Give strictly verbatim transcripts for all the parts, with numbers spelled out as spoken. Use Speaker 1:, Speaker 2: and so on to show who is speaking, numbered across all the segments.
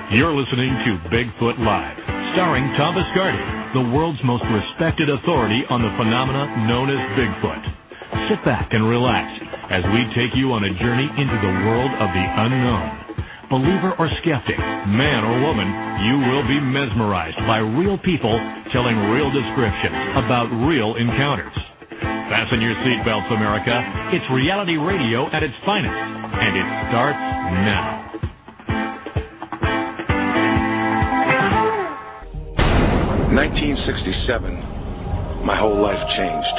Speaker 1: You're listening to Bigfoot Live, starring Tom Biscardi, the world's most respected authority on the phenomena known as Bigfoot. Sit back and relax as we take you on a journey into the world of the unknown. Believer or skeptic, man or woman, you will be mesmerized by real people telling real descriptions about real encounters. Fasten your seatbelts, America. It's reality radio at its finest, and it starts now.
Speaker 2: nineteen sixty-seven, my whole life changed.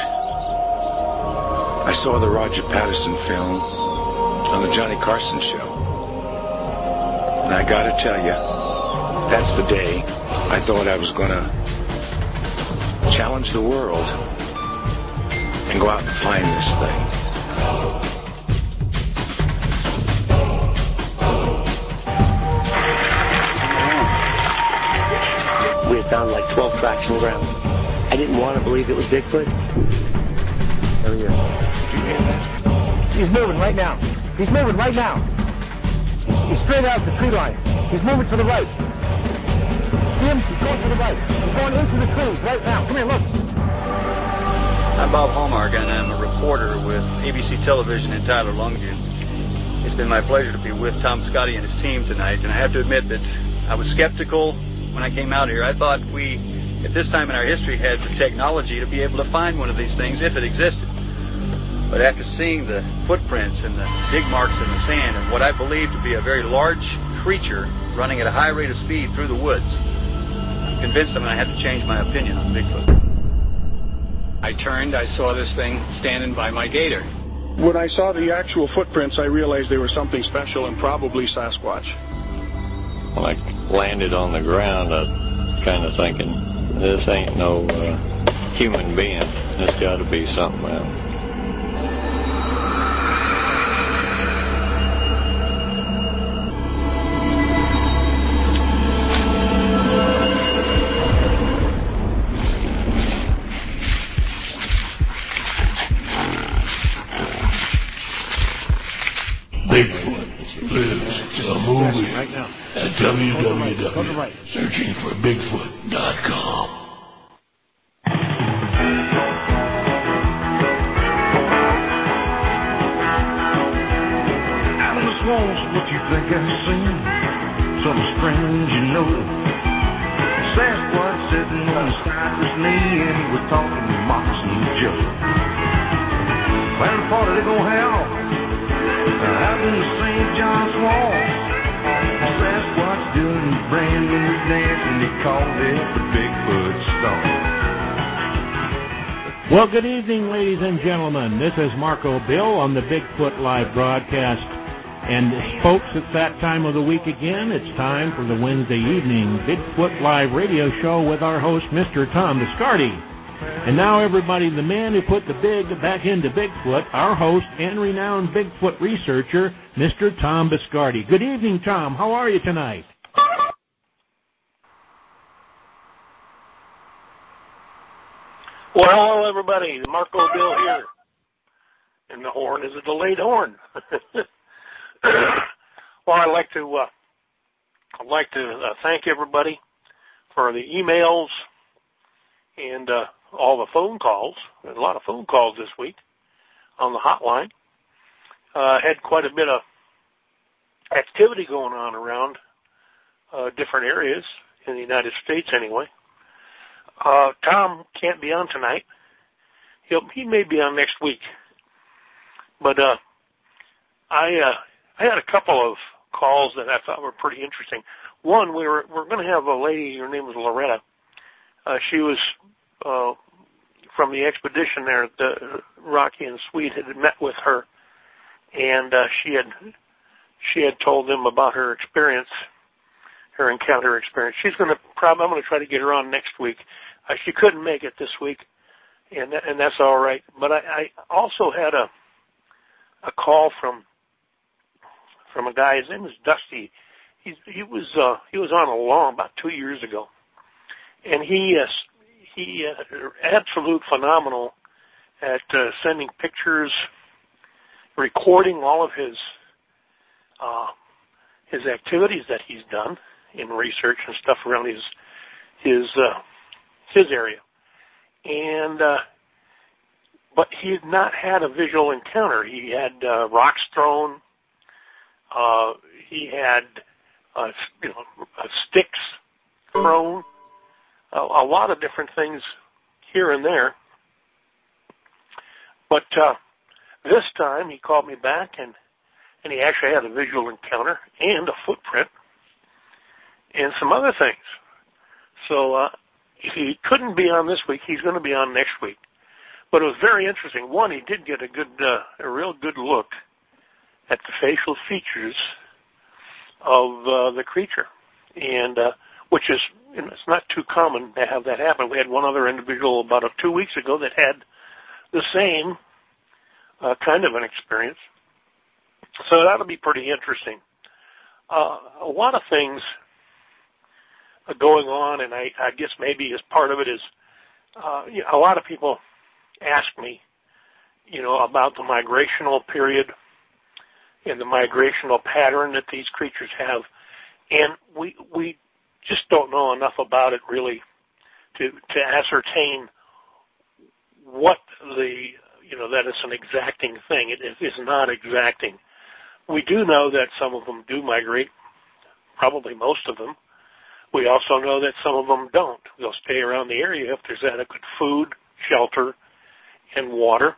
Speaker 2: I saw the Roger Patterson film on the Johnny Carson show. And I gotta tell you, that's the day I thought I was gonna challenge the world and go out and find this thing.
Speaker 3: We had found like twelve tracks on the ground. I didn't want to believe it was Bigfoot. There he is. Did you hear that?
Speaker 4: He's moving right now. He's moving right now. He's straight out the tree line. He's moving to the right. See him? He's going to the right. He's going into the trees right now. Come here, look.
Speaker 5: I'm Bob Hallmark, and I'm a reporter with A B C Television in Tyler, Longview. It's been my pleasure to be with Tom Biscardi and his team tonight, and I have to admit that I was skeptical when I came out here. I thought we, at this time in our history, had the technology to be able to find one of these things if it existed. But after seeing the footprints and the dig marks in the sand and what I believe to be a very large creature running at a high rate of speed through the woods, I'm convinced I'm going to have to change my opinion on Bigfoot.
Speaker 2: I turned, I saw this thing standing by my gator.
Speaker 6: When I saw the actual footprints, I realized they were something special and probably Sasquatch.
Speaker 7: When I landed on the ground, I was kind of thinking, this ain't no uh, human being. This got to be something else.
Speaker 8: Bigfoot lives a movie
Speaker 4: Right now.
Speaker 8: at w w w
Speaker 4: right.
Speaker 8: searching for bigfoot dot com.
Speaker 9: Out in the swamps, what you think I've seen? Something strange, you know. Sasquatch sitting on the sniper's knee, and he was talking to Moccasin Joe. Where the party they gonna have? Out in the Saint John swamp, Sasquatch doing his brand new dance, and he called it the Bigfoot Stomp.
Speaker 10: Well, good evening, ladies and gentlemen. This is Marco Bill on the Bigfoot Live broadcast. And folks, it's that time of the week again. It's time for the Wednesday evening Bigfoot Live radio show with our host, Mister Tom Biscardi. And now, everybody, the man who put the big back into Bigfoot, our host and renowned Bigfoot researcher, Mister Tom Biscardi. Good evening, Tom. How are you tonight?
Speaker 11: Well, hello, everybody. Marco Bill here. And the horn is a delayed horn. Well, I'd like to, uh, I'd like to uh, thank everybody for the emails and uh, all the phone calls. There's a lot of phone calls this week on the hotline. Uh, had quite a bit of activity going on around uh, different areas in the United States anyway. Uh, Tom can't be on tonight. He'll, he may be on next week. But uh, I uh, I had a couple of calls that I thought were pretty interesting. One, we were, we're going to have a lady, her name was Loretta. Uh, she was uh, from the expedition there. The, Rocky and Sweet had met with her, and uh, she had she had told them about her experience, her encounter experience. She's going to probably, I'm going to try to get her on next week. Uh, she couldn't make it this week, and that, and that's all right. But I, I also had a a call from from a guy. His name was Dusty. He he was uh, he was on a long about two years ago, and he uh, he uh, absolute phenomenal at uh, sending pictures, recording all of his uh, his activities that he's done, in research and stuff around his his uh, his area, and uh, but he had not had a visual encounter. He had uh, rocks thrown. Uh, he had uh, you know uh, sticks thrown. A, a lot of different things here and there. But uh, this time he called me back, and, and he actually had a visual encounter and a footprint and some other things. So uh, he couldn't be on this week. He's going to be on next week. But it was very interesting. One, he did get a good, uh, a real good look at the facial features of uh, the creature, and uh, which is, you know, it's not too common to have that happen. We had one other individual about uh, two weeks ago that had the same uh, kind of an experience. So that'll be pretty interesting. Uh, a lot of things are going on, and I, I guess maybe as part of it is, uh, you know, a lot of people ask me, you know, about the migrational period and the migrational pattern that these creatures have, and we we just don't know enough about it really to to ascertain what the, you know, that it's an exacting thing. It is not exacting. We do know that some of them do migrate, probably most of them. We also know that some of them don't. They'll stay around the area if there's adequate food, shelter, and water.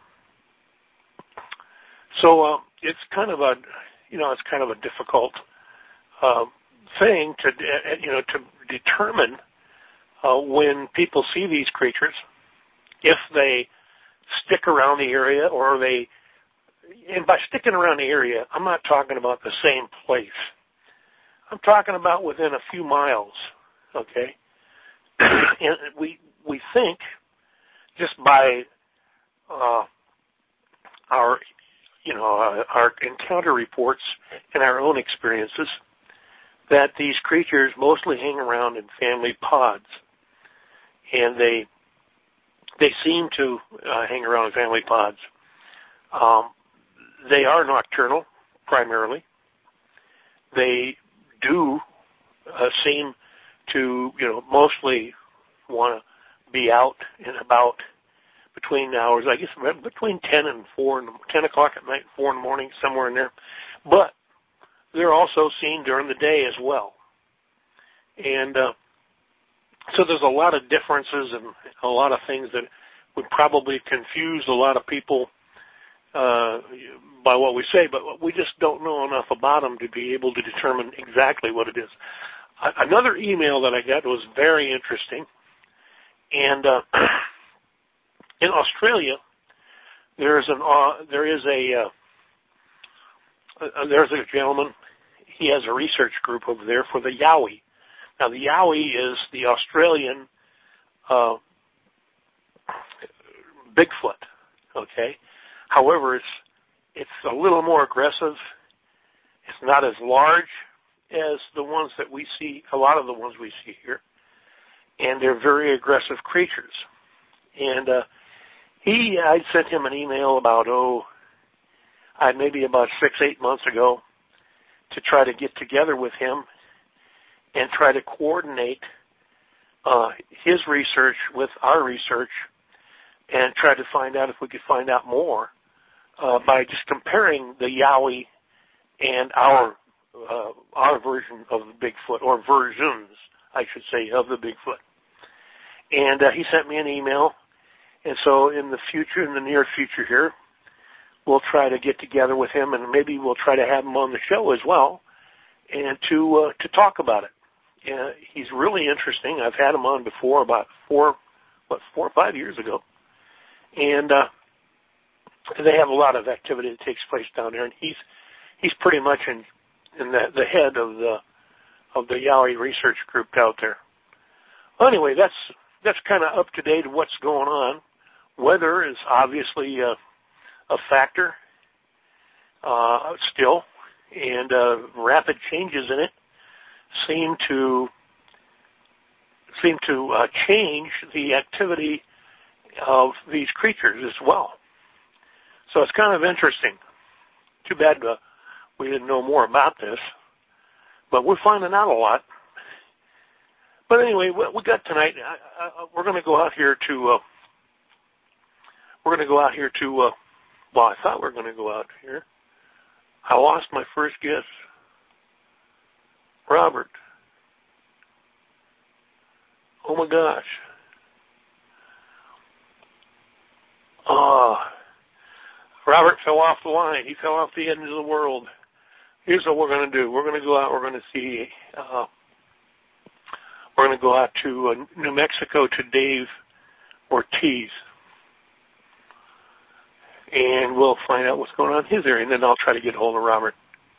Speaker 11: So uh, it's kind of a, you know, it's kind of a difficult uh, thing to, uh, you know, to determine uh, when people see these creatures, if they stick around the area or they, and by sticking around the area, I'm not talking about the same place. I'm talking about within a few miles, okay? And we we think just by uh, our, you know, uh, our encounter reports and our own experiences that these creatures mostly hang around in family pods, and they they seem to uh, hang around in family pods. Um, they are nocturnal, primarily. They do uh, seem to, you know, mostly want to be out and about between the hours, I guess, between ten and four, and ten o'clock at night, and four in the morning, somewhere in there. But they're also seen during the day as well. And uh, so there's a lot of differences and a lot of things that would probably confuse a lot of people uh, by what we say, but we just don't know enough about them to be able to determine exactly what it is. Another email that I got was very interesting, and uh, in Australia, there's an uh, there is a uh, uh, there's a gentleman. He has a research group over there for the Yowie. Now, the Yowie is the Australian uh, Bigfoot. Okay, however, it's it's a little more aggressive. It's not as large as the ones that we see, a lot of the ones we see here, and they're very aggressive creatures. And uh, he, I sent him an email about oh, I maybe about six, eight months ago, to try to get together with him and try to coordinate uh, his research with our research and try to find out if we could find out more uh, by just comparing the Yowie and our uh, our version of the Bigfoot, or versions, I should say, of the Bigfoot. And uh, he sent me an email, and so in the future, in the near future here, we'll try to get together with him, and maybe we'll try to have him on the show as well, and to uh, to talk about it. Uh, he's really interesting. I've had him on before, about four, what, four or five years ago, and uh, they have a lot of activity that takes place down there, and he's he's pretty much in in the, the head of the of the Yowie research group out there. Well, anyway, that's that's kind of up to date of what's going on. Weather is obviously a, a factor uh, still, and uh, rapid changes in it seem to seem to uh, change the activity of these creatures as well. So it's kind of interesting. Too bad uh, we didn't know more about this, but we're finding out a lot. But anyway, what we got tonight, I, I, we're going to go out here to, uh, we're going to go out here to, uh, well, I thought we were going to go out here. I lost my first guest, Robert. Oh my gosh. Uh, Robert fell off the line. He fell off the edge of the world. Here's what we're going to do. We're going to go out. We're going to see, uh, we're going to go out to uh, New Mexico to Dave Ortiz. And we'll find out what's going on in his area, and then I'll try to get hold of Robert.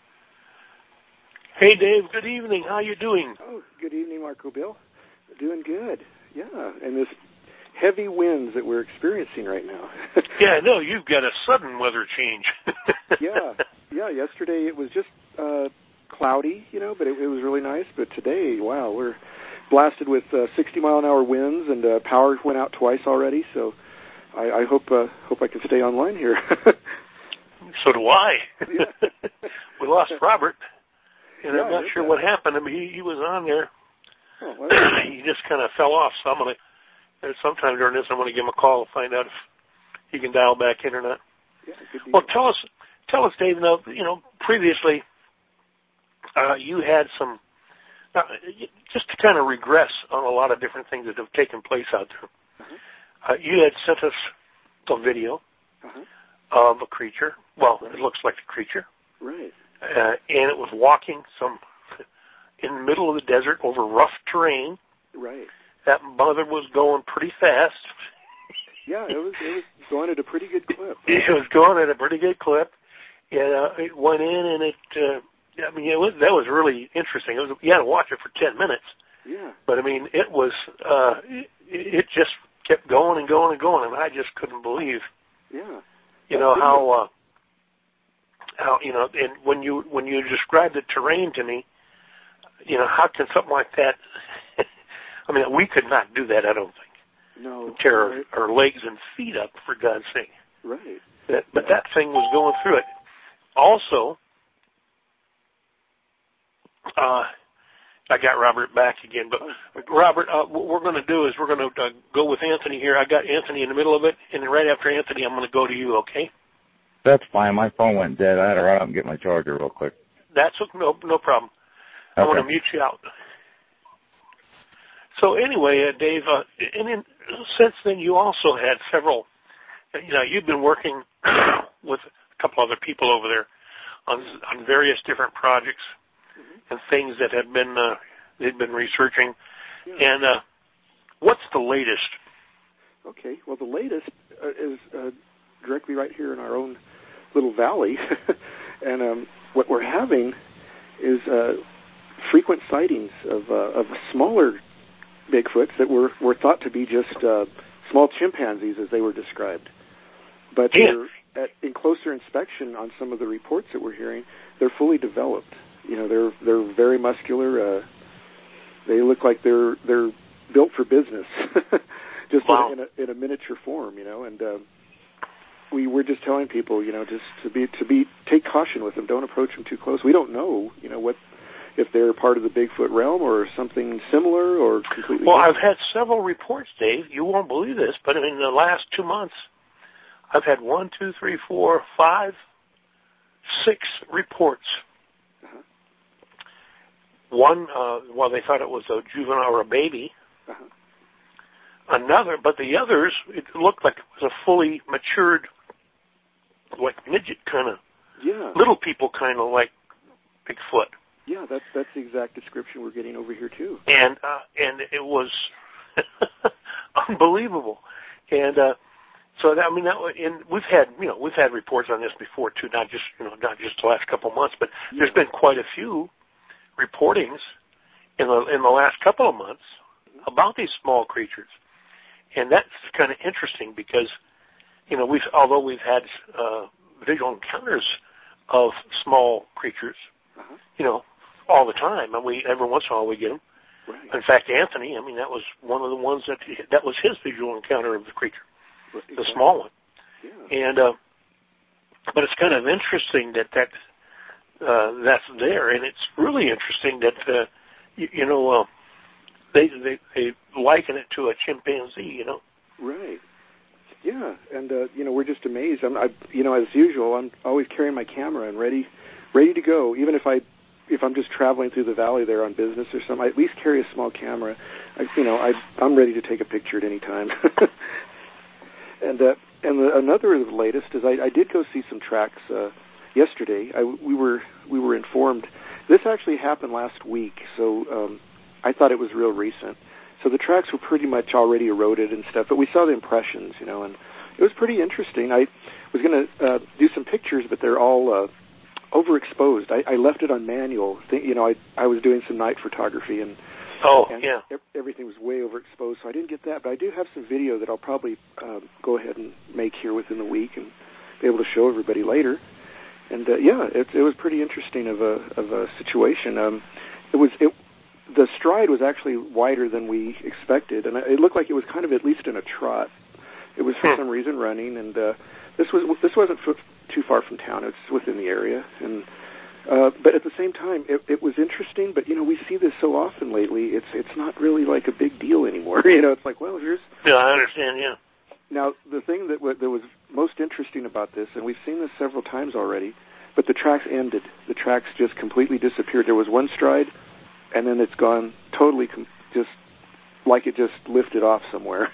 Speaker 11: Hey, Dave, good evening. How you doing?
Speaker 12: Oh, good evening, Marco Bill. Doing good, yeah. And this heavy winds that we're experiencing right now.
Speaker 11: Yeah, no, you've got a sudden weather change.
Speaker 12: yeah, yeah. Yesterday it was just uh, cloudy, you know, but it, it was really nice. But today, wow, we're blasted with uh, sixty mile an hour winds, and uh, power went out twice already. So I, I hope uh, hope I can stay online here.
Speaker 11: So do I.
Speaker 12: Yeah.
Speaker 11: We lost Robert, and
Speaker 12: yeah,
Speaker 11: I'm not sure
Speaker 12: that.
Speaker 11: what happened. I mean, he, he was on there.
Speaker 12: Oh, well,
Speaker 11: He just kind of fell off. So I'm gonna, sometime during this, I'm gonna give him a call to find out if he can dial back in or not.
Speaker 12: yeah, good deal.
Speaker 11: Well, tell us, tell us, Dave. Now, you know, previously, uh, you had some, uh, just to kind of regress on a lot of different things that have taken place out there.
Speaker 12: Uh-huh.
Speaker 11: Uh, you had sent us a video
Speaker 12: uh-huh.
Speaker 11: of a creature. Well, it looks like a creature.
Speaker 12: Right.
Speaker 11: Uh, and it was walking some in the middle of the desert over rough terrain.
Speaker 12: Right.
Speaker 11: That mother was going pretty fast.
Speaker 12: Yeah, it was it was going at a pretty good clip.
Speaker 11: It was going at a pretty good clip. And uh, it went in, and it. Uh, I mean, it was, that was really interesting. It was, you had to watch it for ten minutes.
Speaker 12: Yeah.
Speaker 11: But I mean, it was. Uh, it, it just kept going and going and going, and I just couldn't believe.
Speaker 12: Yeah.
Speaker 11: You know how. Uh, how you know, and when you when you described the terrain to me, you know, how can something like that? I mean, we could not do that. I don't think.
Speaker 12: No.
Speaker 11: Tear
Speaker 12: right.
Speaker 11: our, our legs and feet up, for God's sake.
Speaker 12: Right.
Speaker 11: That, but that thing was going through it. Also, uh, I got Robert back again. But Robert, uh, what we're going to do is we're going to uh, go with Anthony here. I got Anthony in the middle of it, and then right after Anthony, I'm going to go to you. Okay?
Speaker 13: That's fine. My phone went dead. I had to run up and get my charger real quick.
Speaker 11: That's no no problem.
Speaker 13: Okay.
Speaker 11: I want to mute you out. So anyway, uh, Dave, uh, and then since then you also had several. You know, you've been working with a couple other people over there on on various different projects mm-hmm. and things that have been uh, they've been researching. Yeah. And uh, what's the latest?
Speaker 12: Okay. Well, the latest uh, is uh, directly right here in our own little valley, and um, what we're having is uh, frequent sightings of uh, of smaller Bigfoots that were, were thought to be just uh, small chimpanzees as they were described. But
Speaker 11: yeah.
Speaker 12: they're, at, in closer inspection on some of the reports that we're hearing, they're fully developed. You know, they're they're very muscular. Uh, they look like they're they're built for business, just
Speaker 11: wow.
Speaker 12: in, a, in a miniature form. You know, and um, we we're just telling people, you know, just to be to be take caution with them. Don't approach them too close. We don't know, you know, what. If they're part of the Bigfoot realm or something similar or completely
Speaker 11: Well,
Speaker 12: different.
Speaker 11: I've had several reports, Dave. You won't believe this, but in the last two months, I've had one, two, three, four, five, six reports.
Speaker 12: Uh-huh.
Speaker 11: One, uh, well, they thought it was a juvenile or a baby.
Speaker 12: Uh-huh.
Speaker 11: Another, but the others, it looked like it was a fully matured, like midget kind of,
Speaker 12: yeah.
Speaker 11: little people kind of like Bigfoot.
Speaker 12: Yeah, that's that's the exact description we're getting over here too.
Speaker 11: And uh, and it was unbelievable. And uh, so that, I mean, that, and we've had you know we've had reports on this before too, not just you know not just the last couple of months, but yeah. there's been quite a few reportings in the in the last couple of months about these small creatures, and that's kind of interesting because you know we've although we've had uh, visual encounters of small creatures,
Speaker 12: uh-huh.
Speaker 11: you know. all the time, and we every once in a while we get them.
Speaker 12: Right.
Speaker 11: In fact, Anthony, I mean, that was one of the ones that that was his visual encounter of the creature, right. the exactly. small one.
Speaker 12: Yeah.
Speaker 11: And uh, but it's kind of interesting that that uh, that's there, and it's really interesting that uh, you, you know uh, they, they they liken it to a chimpanzee, you know.
Speaker 12: Right. Yeah, and uh, you know, we're just amazed. I'm, I, you know, as usual, I'm always carrying my camera and ready, ready to go. Even if I, if I'm just traveling through the valley there on business or something, I at least carry a small camera. I, you know, I, I'm ready to take a picture at any time. and uh, and the, another of the latest is I, I did go see some tracks uh, yesterday. I, we were we were informed. This actually happened last week, so um, I thought it was real recent. So the tracks were pretty much already eroded and stuff, but we saw the impressions, you know, and it was pretty interesting. I was going to uh, do some pictures, but they're all uh, overexposed. I, I left it on manual. Th- you know, I I was doing some night photography, and
Speaker 11: oh
Speaker 12: and
Speaker 11: yeah,
Speaker 12: everything was way overexposed, so I didn't get that. But I do have some video that I'll probably um, go ahead and make here within the week and be able to show everybody later. And uh, yeah, it, it was pretty interesting of a of a situation. Um, it was it. The stride was actually wider than we expected, and it looked like it was kind of at least in a trot. It was for some reason running, and uh, this was this wasn't f- too far from town. It's within the area, and uh, but at the same time, it, it was interesting. But you know, we see this so often lately. It's it's not really like a big deal anymore. You know, it's like, well, here's.
Speaker 11: Yeah, I understand. Yeah.
Speaker 12: Now, the thing that w- that was most interesting about this, and we've seen this several times already, but the tracks ended. The tracks just completely disappeared. There was one stride. And then it's gone totally, com- just like it just lifted off somewhere.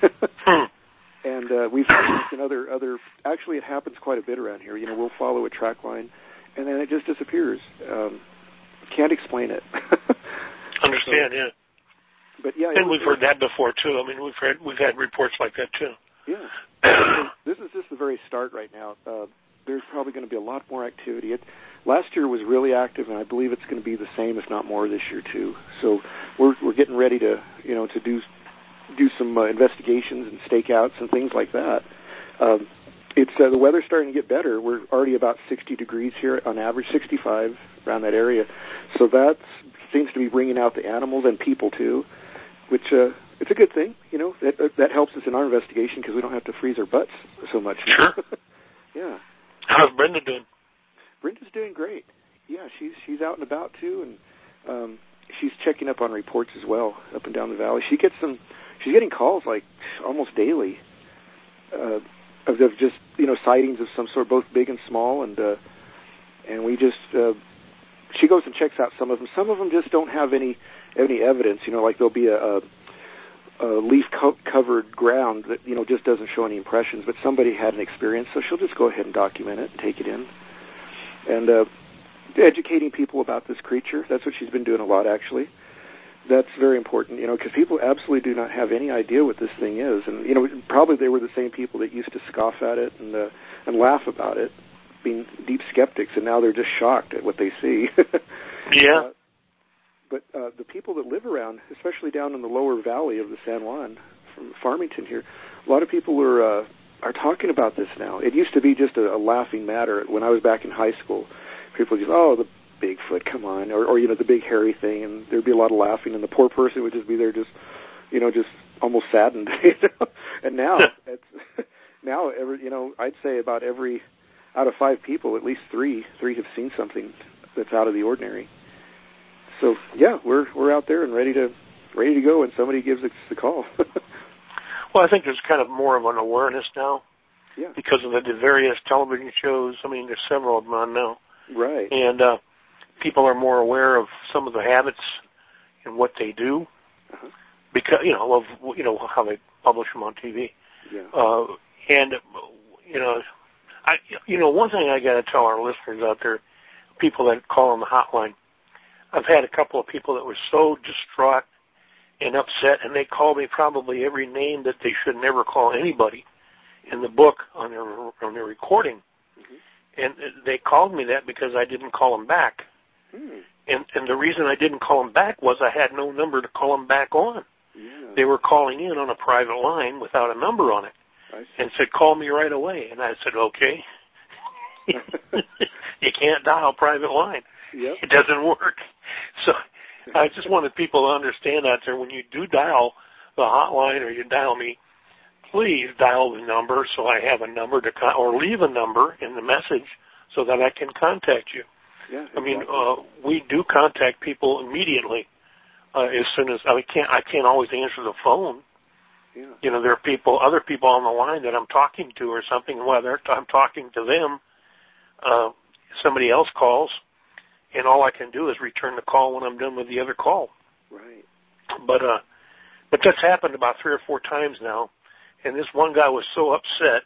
Speaker 12: And uh, we've seen this in other, other, actually it happens quite a bit around here. You know, we'll follow a track line, and then it just disappears. Um, can't explain it.
Speaker 11: Understand,
Speaker 12: so,
Speaker 11: yeah.
Speaker 12: But yeah.
Speaker 11: And
Speaker 12: was,
Speaker 11: we've heard that before, too. I mean, we've heard, we've had reports like that, too.
Speaker 12: Yeah. This is just the very start right now. Uh, there's probably going to be a lot more activity. It, last year was really active, and I believe it's going to be the same, if not more, this year too. So we're we're getting ready to you know to do do some uh, investigations and stakeouts and things like that. Um, it's uh, the weather's starting to get better. We're already about sixty degrees here on average, sixty-five around that area. So that seems to be bringing out the animals and people too, which uh, it's a good thing. You know that that helps us in our investigation because we don't have to freeze our butts so much.
Speaker 11: Sure.
Speaker 12: Yeah.
Speaker 11: How's Brenda doing?
Speaker 12: Brenda's doing great. Yeah, she's she's out and about too, and um, she's checking up on reports as well up and down the valley. She gets some. She's getting calls like almost daily uh, of, of just you know sightings of some sort, both big and small, and uh, and we just uh, she goes and checks out some of them. Some of them just don't have any any evidence. You know, like there'll be a, a, a leaf co- covered ground that you know just doesn't show any impressions, but somebody had an experience, so she'll just go ahead and document it and take it in. And uh, educating people about this creature, that's what she's been doing a lot, actually. That's very important, you know, because people absolutely do not have any idea what this thing is. And, you know, probably they were the same people that used to scoff at it and uh, and laugh about it, being deep skeptics, and now they're just shocked at what they see.
Speaker 11: Yeah.
Speaker 12: Uh, but uh, the people that live around, especially down in the lower valley of the San Juan, from Farmington here, a lot of people are... Uh, are talking about this now. It used to be just a, a laughing matter. When I was back in high school, people would just, oh, the Bigfoot, come on, or, or, you know, the big hairy thing, and there'd be a lot of laughing, and the poor person would just be there just, you know, just almost saddened. You know? And now, it's, now, every, you know, I'd say about every, out of five people, at least three, three have seen something that's out of the ordinary. So, yeah, we're we're out there and ready to ready to go when somebody gives us the call.
Speaker 11: Well, I think there's kind of more of an awareness now.
Speaker 12: Yeah.
Speaker 11: Because of the various television shows. I mean, there's several of them on now.
Speaker 12: Right.
Speaker 11: And uh, people are more aware of some of the habits and what they do.
Speaker 12: Uh-huh.
Speaker 11: Because, you know, of, you know, how they publish them on T V.
Speaker 12: Yeah.
Speaker 11: Uh, and, you know, I, you know, one thing I got to tell our listeners out there, people that call on the hotline, I've had a couple of people that were so distraught and upset, and they called me probably every name that they should never call anybody in the book on their on their recording. Mm-hmm. And they called me that because I didn't call them back. Mm. And and the reason I didn't call them back was I had no number to call them back on. Yeah. They were calling in on a private line without a number on it, and said, call me right away. And I said, okay. You can't dial private line. Yep. It doesn't work. So I just wanted people to understand out there, when you do dial the hotline or you dial me, please dial the number so I have a number to con- or leave a number in the message so that I can contact you.
Speaker 12: Yeah, exactly.
Speaker 11: I mean, uh, we do contact people immediately uh, as soon as I can't I can't always answer the phone.
Speaker 12: Yeah.
Speaker 11: You know, there are people, other people on the line that I'm talking to or something. And while they're, I'm talking to them, uh, somebody else calls, and all I can do is return the call when I'm done with the other call.
Speaker 12: Right.
Speaker 11: But uh, but that's happened about three or four times now, and this one guy was so upset.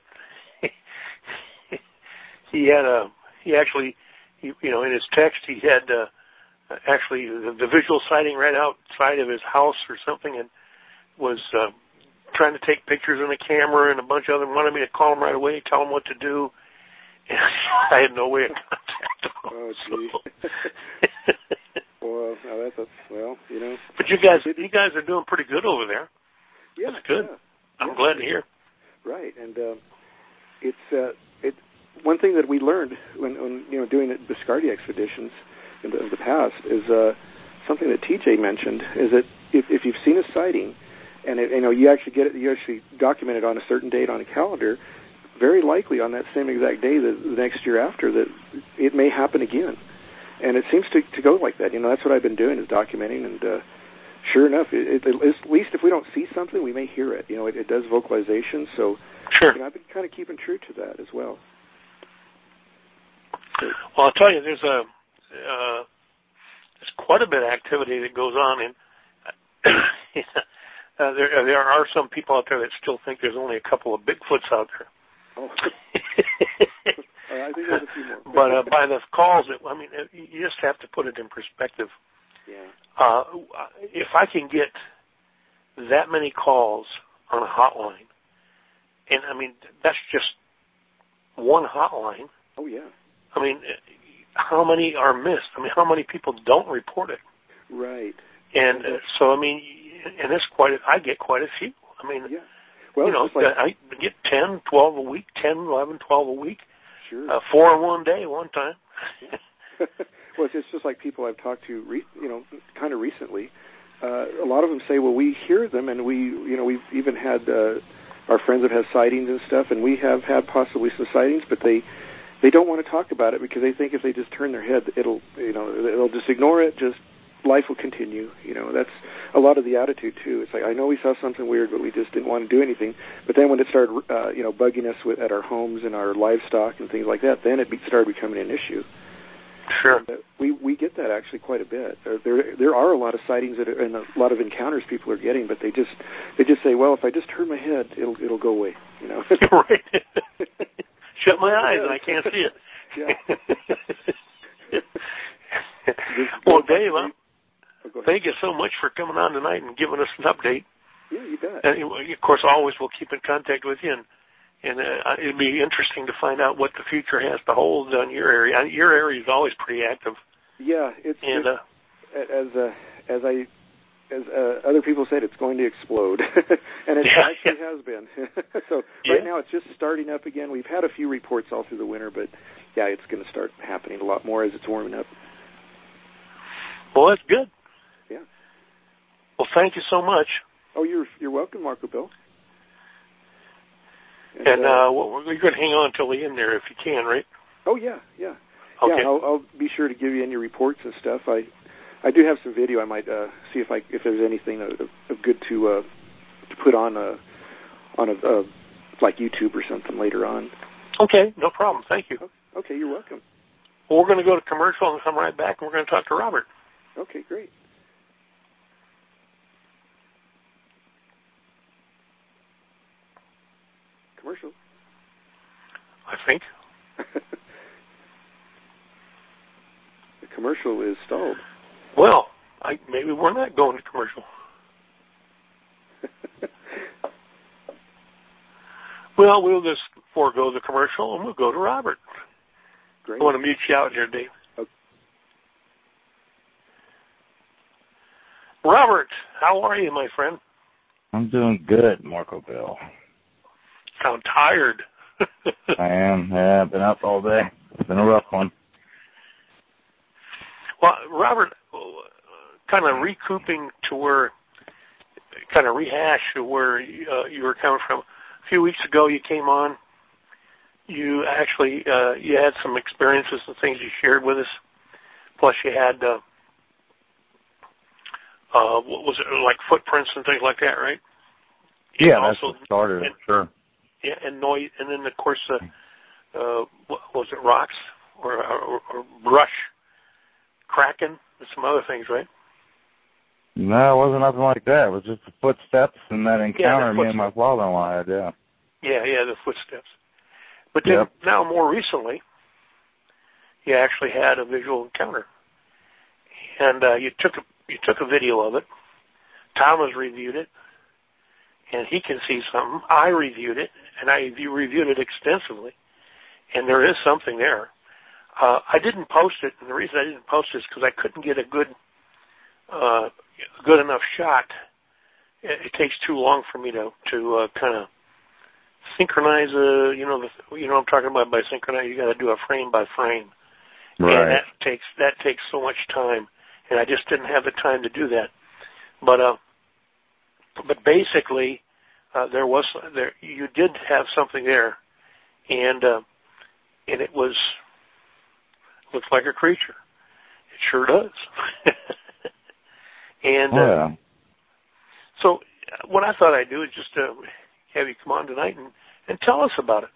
Speaker 11: he had a he actually, he, you know, in his text he had uh, actually the, the visual sighting right outside of his house or something, and was uh, trying to take pictures on the camera, and a bunch of them wanted me to call him right away, tell him what to do. And I had no way of contacting him.
Speaker 12: Oh, gee. Well, no, that's a, well, you know.
Speaker 11: But you guys, you guys are doing pretty good over there.
Speaker 12: Yeah,
Speaker 11: that's good.
Speaker 12: Yeah.
Speaker 11: I'm
Speaker 12: yeah.
Speaker 11: glad to hear.
Speaker 12: Right, and uh, it's uh, it. One thing that we learned when, when you know doing the Biscardi expeditions in the, in the past is uh, something that T J mentioned is that if, if you've seen a sighting and it, you know you actually get it, you actually document it on a certain date on a calendar. Very likely on that same exact day, the, the next year after, that it may happen again. And it seems to, to go like that. You know, that's what I've been doing is documenting. And uh, sure enough, it, it, at least if we don't see something, we may hear it. You know, it, it does vocalization. So
Speaker 11: sure.
Speaker 12: You know, I've been kind of keeping true to that as well. So,
Speaker 11: well, I'll tell you, there's a uh, there's quite a bit of activity that goes on. And uh, there, there are some people out there that still think there's only a couple of Bigfoots out there.
Speaker 12: Oh. I think there's a few more.
Speaker 11: But uh, by the calls, it, I mean, it, you just have to put it in perspective.
Speaker 12: Yeah.
Speaker 11: Uh, if I can get that many calls on a hotline, and I mean, that's just one hotline.
Speaker 12: Oh, yeah.
Speaker 11: I mean, how many are missed? I mean, how many people don't report it?
Speaker 12: Right.
Speaker 11: And uh, so, I mean, and it's quite, a, I get quite a few. I mean,
Speaker 12: yeah. Well,
Speaker 11: you know,
Speaker 12: like,
Speaker 11: I get ten, twelve a week, ten, eleven, twelve a week.
Speaker 12: Sure.
Speaker 11: Uh, four in one day, one time.
Speaker 12: Well, it's just like people I've talked to, re- you know, kind of recently. Uh, a lot of them say, well, we hear them, and we, you know, we've even had uh, our friends have had sightings and stuff, and we have had possibly some sightings, but they they don't want to talk about it because they think if they just turn their head, it'll, you know, they'll just ignore it, just life will continue. You know, that's a lot of the attitude too. It's like, I know we saw something weird, but we just didn't want to do anything. But then when it started, uh, you know, bugging us with, at our homes and our livestock and things like that, then it be, started becoming an issue.
Speaker 11: Sure.
Speaker 12: And, uh, we we get that actually quite a bit. Uh, there there are a lot of sightings that are, and a lot of encounters people are getting, but they just they just say, well, if I just turn my head, it'll it'll go away. You know.
Speaker 11: Right. Shut my eyes and I can't see it.
Speaker 12: Yeah.
Speaker 11: Well, Dave, I'm, thank you so much for coming on tonight and giving us an update.
Speaker 12: Yeah, you bet.
Speaker 11: And of course, always we'll keep in contact with you, and, and uh, it'd be interesting to find out what the future has to hold on your area. Your area is always pretty active.
Speaker 12: Yeah, it's,
Speaker 11: and,
Speaker 12: it's
Speaker 11: uh,
Speaker 12: as uh, as I as uh, other people said, it's going to explode, and it
Speaker 11: yeah,
Speaker 12: actually
Speaker 11: yeah.
Speaker 12: has been. So
Speaker 11: yeah.
Speaker 12: right now, it's just starting up again. We've had a few reports all through the winter, but yeah, it's going to start happening a lot more as it's warming up.
Speaker 11: Well, that's good.
Speaker 12: Yeah.
Speaker 11: Well, thank you so much.
Speaker 12: Oh, you're you're welcome, Marco Bill.
Speaker 11: And, and uh, uh, well, you're going to hang on till the end there if you can, right?
Speaker 12: Oh yeah, yeah.
Speaker 11: Okay.
Speaker 12: Yeah, I'll, I'll be sure to give you any reports and stuff. I I do have some video. I might uh, see if I if there's anything of, of good to uh, to put on a on a uh, like YouTube or something later on.
Speaker 11: Okay, no problem. Thank you.
Speaker 12: Okay, you're welcome.
Speaker 11: Well, we're going to go to commercial and come right back, and we're going to talk to Robert.
Speaker 12: Okay, great. Commercial.
Speaker 11: I think.
Speaker 12: The commercial is stalled.
Speaker 11: Well, I, maybe we're not going to commercial. Well, we'll just forego the commercial and we'll go to Robert.
Speaker 12: Great.
Speaker 11: I want to mute you out here, Dave.
Speaker 12: Okay.
Speaker 11: Robert, how are you, my friend?
Speaker 13: I'm doing good, Marco Bill.
Speaker 11: Sound tired.
Speaker 13: I am. Yeah, I've been up all day. It's been a rough one.
Speaker 11: Well, Robert, kind of recouping to where, kind of rehash to where uh, you were coming from. A few weeks ago, you came on. You actually uh, you had some experiences and things you shared with us. Plus, you had uh, uh, what was it, like footprints and things like that, right? And
Speaker 13: yeah,
Speaker 11: also,
Speaker 13: that's what started it,
Speaker 11: and,
Speaker 13: sure.
Speaker 11: Yeah, and noise, and then of course, uh, uh, what was it, rocks or, or, or brush cracking and some other things, right?
Speaker 13: No, it wasn't nothing like that. It was just the footsteps and that encounter
Speaker 11: yeah,
Speaker 13: me and my father-in-law had, yeah.
Speaker 11: Yeah, yeah, the footsteps. But then
Speaker 13: yep.
Speaker 11: now more recently, you actually had a visual encounter. And uh, you took a, you took a video of it. Tom has reviewed it, and he can see something. I reviewed it, and I reviewed it extensively, and there is something there. Uh, I didn't post it, and the reason I didn't post it is because I couldn't get a good uh, good enough shot. It, it takes too long for me to to uh, kind of synchronize. Uh, you know, the, you know what I'm talking about by synchronize. You got to do a frame by frame,
Speaker 13: right?
Speaker 11: And that takes that takes so much time, and I just didn't have the time to do that. But uh, but basically, uh, there was there you did have something there, and uh, and it was looks like a creature. It sure does. And uh,
Speaker 13: yeah.
Speaker 11: so what I thought I'd do is just uh, have you come on tonight and, and tell us about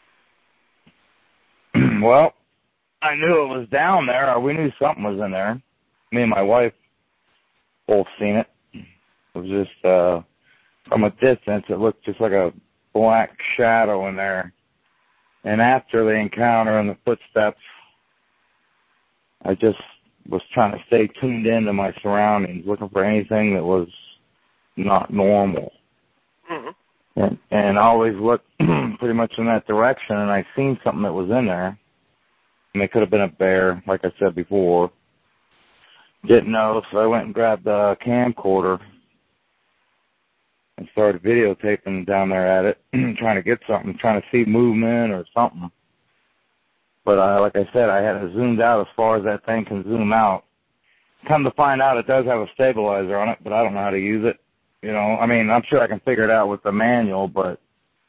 Speaker 13: it. Well, I knew it was down there, or we knew something was in there. Me and my wife both seen it. It was just, uh, from a distance, it looked just like a black shadow in there. And after the encounter and the footsteps, I just was trying to stay tuned into my surroundings, looking for anything that was not normal.
Speaker 11: Mm-hmm.
Speaker 13: And, and I always looked pretty much in that direction, and I seen something that was in there. And it could have been a bear, like I said before. Didn't know, so I went and grabbed a camcorder and started videotaping down there at it, trying to get something, trying to see movement or something. But uh, like I said, I had it zoomed out as far as that thing can zoom out. Come to find out, it does have a stabilizer on it, but I don't know how to use it. You know, I mean, I'm sure I can figure it out with the manual, but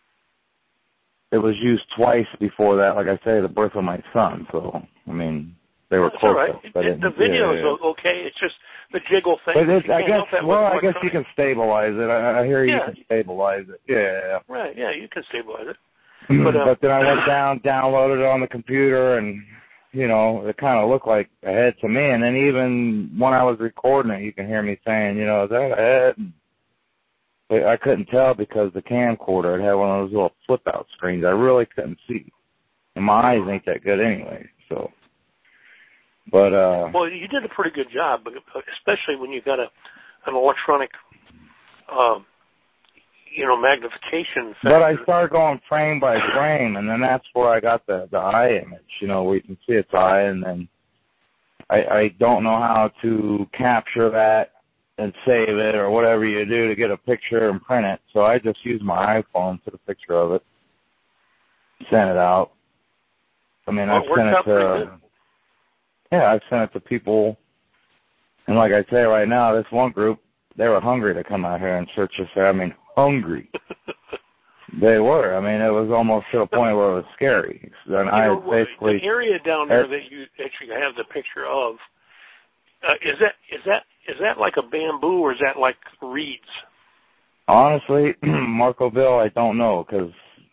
Speaker 13: it was used twice before that, like I say, the birth of my son. So, I mean, they were
Speaker 11: That's
Speaker 13: close.
Speaker 11: all right.
Speaker 13: But
Speaker 11: it, the video
Speaker 13: yeah,
Speaker 11: is okay. It's just the jiggle thing.
Speaker 13: But it, I guess, well, I guess
Speaker 11: electronic.
Speaker 13: you can stabilize it. I, I hear you
Speaker 11: yeah.
Speaker 13: can stabilize it. Yeah.
Speaker 11: Right, yeah, you can stabilize it.
Speaker 13: But, uh, but then I went
Speaker 11: uh,
Speaker 13: down, downloaded it on the computer, and, you know, it kind of looked like a head to me. And then even when I was recording it, you can hear me saying, you know, is that a head? But I couldn't tell because the camcorder, it had one of those little flip-out screens. I really couldn't see. And my eyes ain't that good anyway, so. But, uh.
Speaker 11: Well, you did a pretty good job, especially when you got a an electronic, um, you know, magnification factor.
Speaker 13: But I started going frame by frame, and then that's where I got the, the eye image, you know, where you can see its eye, and then I, I don't know how to capture that and save it or whatever you do to get a picture and print it. So I just used my iPhone, took a picture of it, sent it out. I mean,
Speaker 11: well,
Speaker 13: I've sent it to, yeah, I've sent it to people. And like I say right now, this one group, they were hungry to come out here and search this. I mean, hungry. They were. I mean, it was almost to the point where it was scary. And
Speaker 11: you
Speaker 13: I
Speaker 11: know,
Speaker 13: basically
Speaker 11: the area down there that you actually have the picture of, uh, is that is that is that like a bamboo or is that like reeds?
Speaker 13: Honestly, Marco Bill, I don't know because,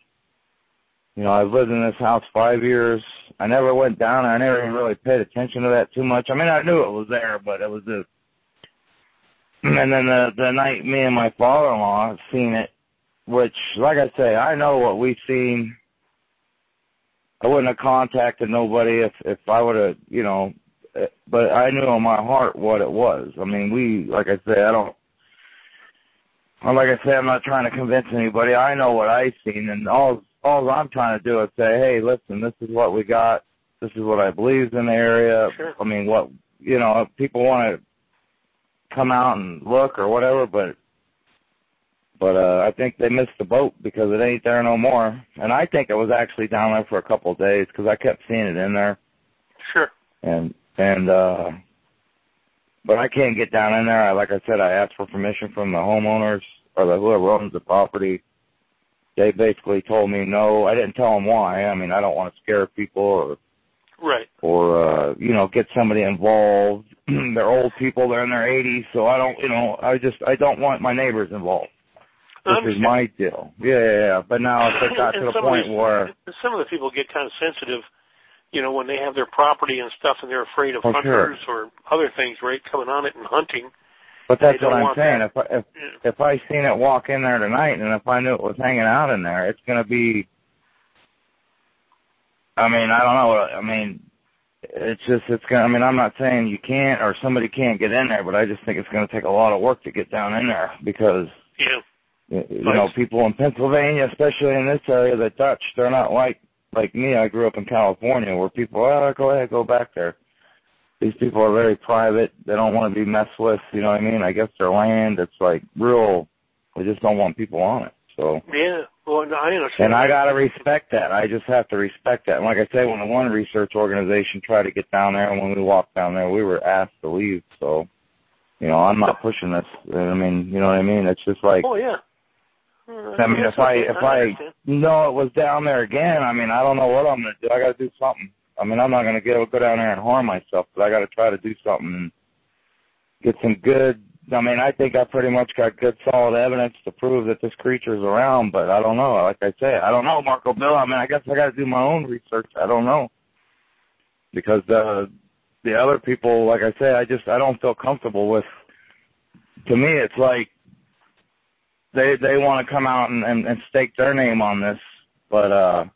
Speaker 13: you know, I've lived in this house five years. I never went down there. I never even really paid attention to that too much. I mean, I knew it was there, but it was just. And then the the night me and my father-in-law have seen it, which, like I say, I know what we've seen. I wouldn't have contacted nobody if if I would have, you know, but I knew in my heart what it was. I mean, we, like I say, I don't. Well, like I say, I'm not trying to convince anybody. I know what I've seen, and all all I'm trying to do is say, hey, listen, this is what we got. This is what I believe in the area.
Speaker 11: Sure.
Speaker 13: I mean, what, you know, people want to come out and look or whatever, but but uh, I think they missed the boat because it ain't there no more. And I think it was actually down there for a couple of days because I kept seeing it in there.
Speaker 11: Sure.
Speaker 13: And and uh, but I can't get down in there. I, like I said, I asked for permission from the homeowners or the whoever owns the property. They basically told me no. I didn't tell them why. I mean, I don't want to scare people or
Speaker 11: Right.
Speaker 13: Or, uh, you know, get somebody involved. They're old people, they're in their eighties, so I don't, you know, I just, I don't want my neighbors involved. Which is my deal. Yeah, yeah, yeah. But now if it got to the point
Speaker 11: these,
Speaker 13: where...
Speaker 11: Some of the people get kind of sensitive, you know, when they have their property and stuff and they're afraid of
Speaker 13: For
Speaker 11: hunters
Speaker 13: sure.
Speaker 11: or other things, right, coming on it and hunting.
Speaker 13: But that's what I'm saying.
Speaker 11: That.
Speaker 13: If I, if, yeah. if I seen it walk in there tonight and if I knew it was hanging out in there, it's going to be... I mean, I don't know. I mean, it's just, it's going to... I mean, I'm not saying you can't or somebody can't get in there, but I just think it's going to take a lot of work to get down in there because...
Speaker 11: Yeah.
Speaker 13: You know, people in Pennsylvania, especially in this area, the Dutch, they're not like like me. I grew up in California where people, oh, go ahead, go back there. These people are very private. They don't want to be messed with, you know what I mean? I guess their land, it's like real, they just don't want people on it. So
Speaker 11: yeah, well, I understand.
Speaker 13: And I got to respect that. I just have to respect that. And like I say, when the one research organization tried to get down there, and when we walked down there, we were asked to leave. So, you know, I'm not pushing this. I mean, you know what I mean? It's just like...
Speaker 11: Oh, yeah.
Speaker 13: I mean, if I if I know it was down there again, I mean, I don't know what I'm going to do. I got to do something. I mean, I'm not going to go go down there and harm myself, but I got to try to do something and get some good. I mean, I think I pretty much got good, solid evidence to prove that this creature's around, but I don't know. Like I say, I don't know, Marco Bill. I mean, I guess I got to do my own research. I don't know because the the other people, like I say, I just I don't feel comfortable with. To me, it's like. They they want to come out and, and, and stake their name on this, but uh.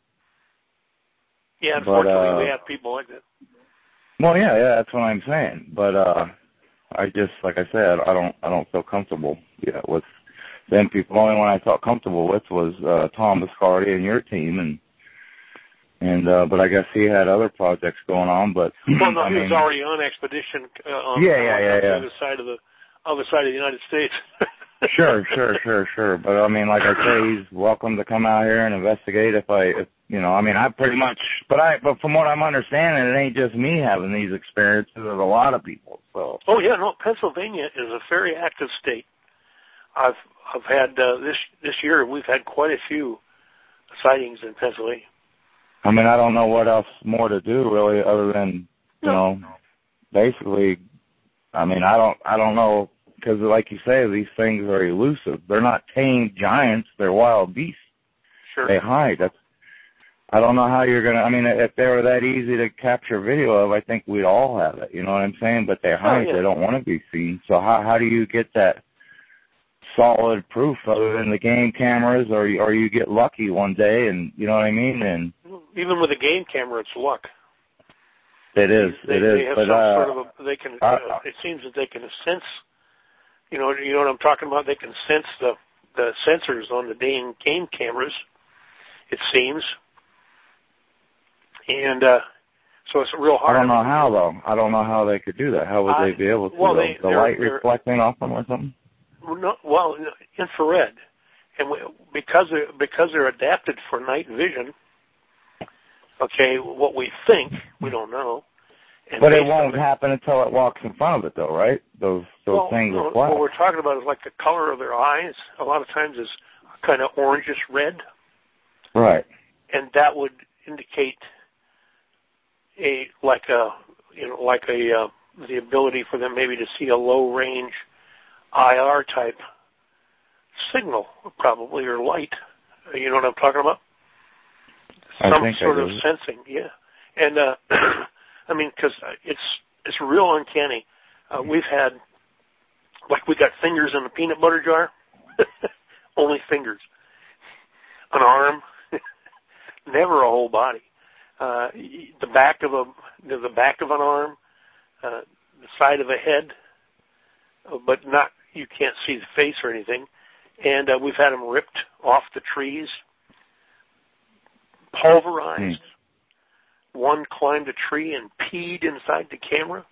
Speaker 11: Yeah, unfortunately,
Speaker 13: but, uh,
Speaker 11: we have people like that.
Speaker 13: Well, yeah, yeah, that's what I'm saying. But uh, I just, like I said, I don't I don't feel comfortable yet with them people. The only one I felt comfortable with was uh, Tom Biscardi and your team, and and uh, but I guess he had other projects going on. But
Speaker 11: well, no,
Speaker 13: I
Speaker 11: he
Speaker 13: mean,
Speaker 11: was already on expedition uh, on,
Speaker 13: yeah, yeah, yeah,
Speaker 11: on the
Speaker 13: yeah.
Speaker 11: other side of the other side of the United States.
Speaker 13: Sure, sure, sure, sure. But I mean, like I say, he's welcome to come out here and investigate. If I, if, you know, I mean, I pretty much. But I, but from what I'm understanding, it ain't just me having these experiences. There's a lot of people. So.
Speaker 11: Oh yeah, no. Pennsylvania is a very active state. I've I've had uh, this this year. We've had quite a few sightings in Pennsylvania.
Speaker 13: I mean, I don't know what else more to do really, other than you
Speaker 11: no.
Speaker 13: know, basically. I mean, I don't, I don't know. Because, like you say, these things are elusive. They're not tamed giants. They're wild beasts.
Speaker 11: Sure.
Speaker 13: They hide. That's. I don't know how you're going to... I mean, if they were that easy to capture video of, I think we'd all have it. You know what I'm saying? But they hide.
Speaker 11: Oh, yeah.
Speaker 13: They don't want to be seen. So how how do you get that solid proof other than the game cameras, or, or you get lucky one day and... You know what I mean? And
Speaker 11: even with a game camera, it's luck.
Speaker 13: It is.
Speaker 11: They,
Speaker 13: it is.
Speaker 11: They have
Speaker 13: but,
Speaker 11: some
Speaker 13: uh,
Speaker 11: sort of a... They can...
Speaker 13: Uh,
Speaker 11: uh, it seems that they can sense... You know, you know what I'm talking about? They can sense the, the sensors on the dang game cameras, it seems. And uh, so it's real hard.
Speaker 13: I don't know how, though. I don't know how they could do that. How would
Speaker 11: uh,
Speaker 13: they be able to?
Speaker 11: Well,
Speaker 13: the
Speaker 11: they,
Speaker 13: the light
Speaker 11: they're,
Speaker 13: reflecting off them or something?
Speaker 11: No, well, infrared. And we, because, they're, because they're adapted for night vision, okay, what we think, we don't know. And
Speaker 13: but it won't happen until it walks in front of it, though, right? Those those
Speaker 11: well,
Speaker 13: things
Speaker 11: no,
Speaker 13: are flat.
Speaker 11: What we're talking about is like the color of their eyes. A lot of times is kind of orangish red.
Speaker 13: Right.
Speaker 11: And that would indicate a like a you know like a uh, the ability for them maybe to see a low range I R type signal, probably, or light. You know what I'm talking about?
Speaker 13: I
Speaker 11: Some
Speaker 13: think
Speaker 11: sort
Speaker 13: I
Speaker 11: of
Speaker 13: do.
Speaker 11: sensing, yeah. And uh, I mean, because it's it's real uncanny. Uh, we've had, like, we got fingers in a peanut butter jar, only fingers, an arm, never a whole body. Uh, the back of a the back of an arm, uh, the side of a head, uh, but not you can't see the face or anything. And uh, we've had them ripped off the trees, pulverized. Hmm. One climbed a tree and peed inside the camera.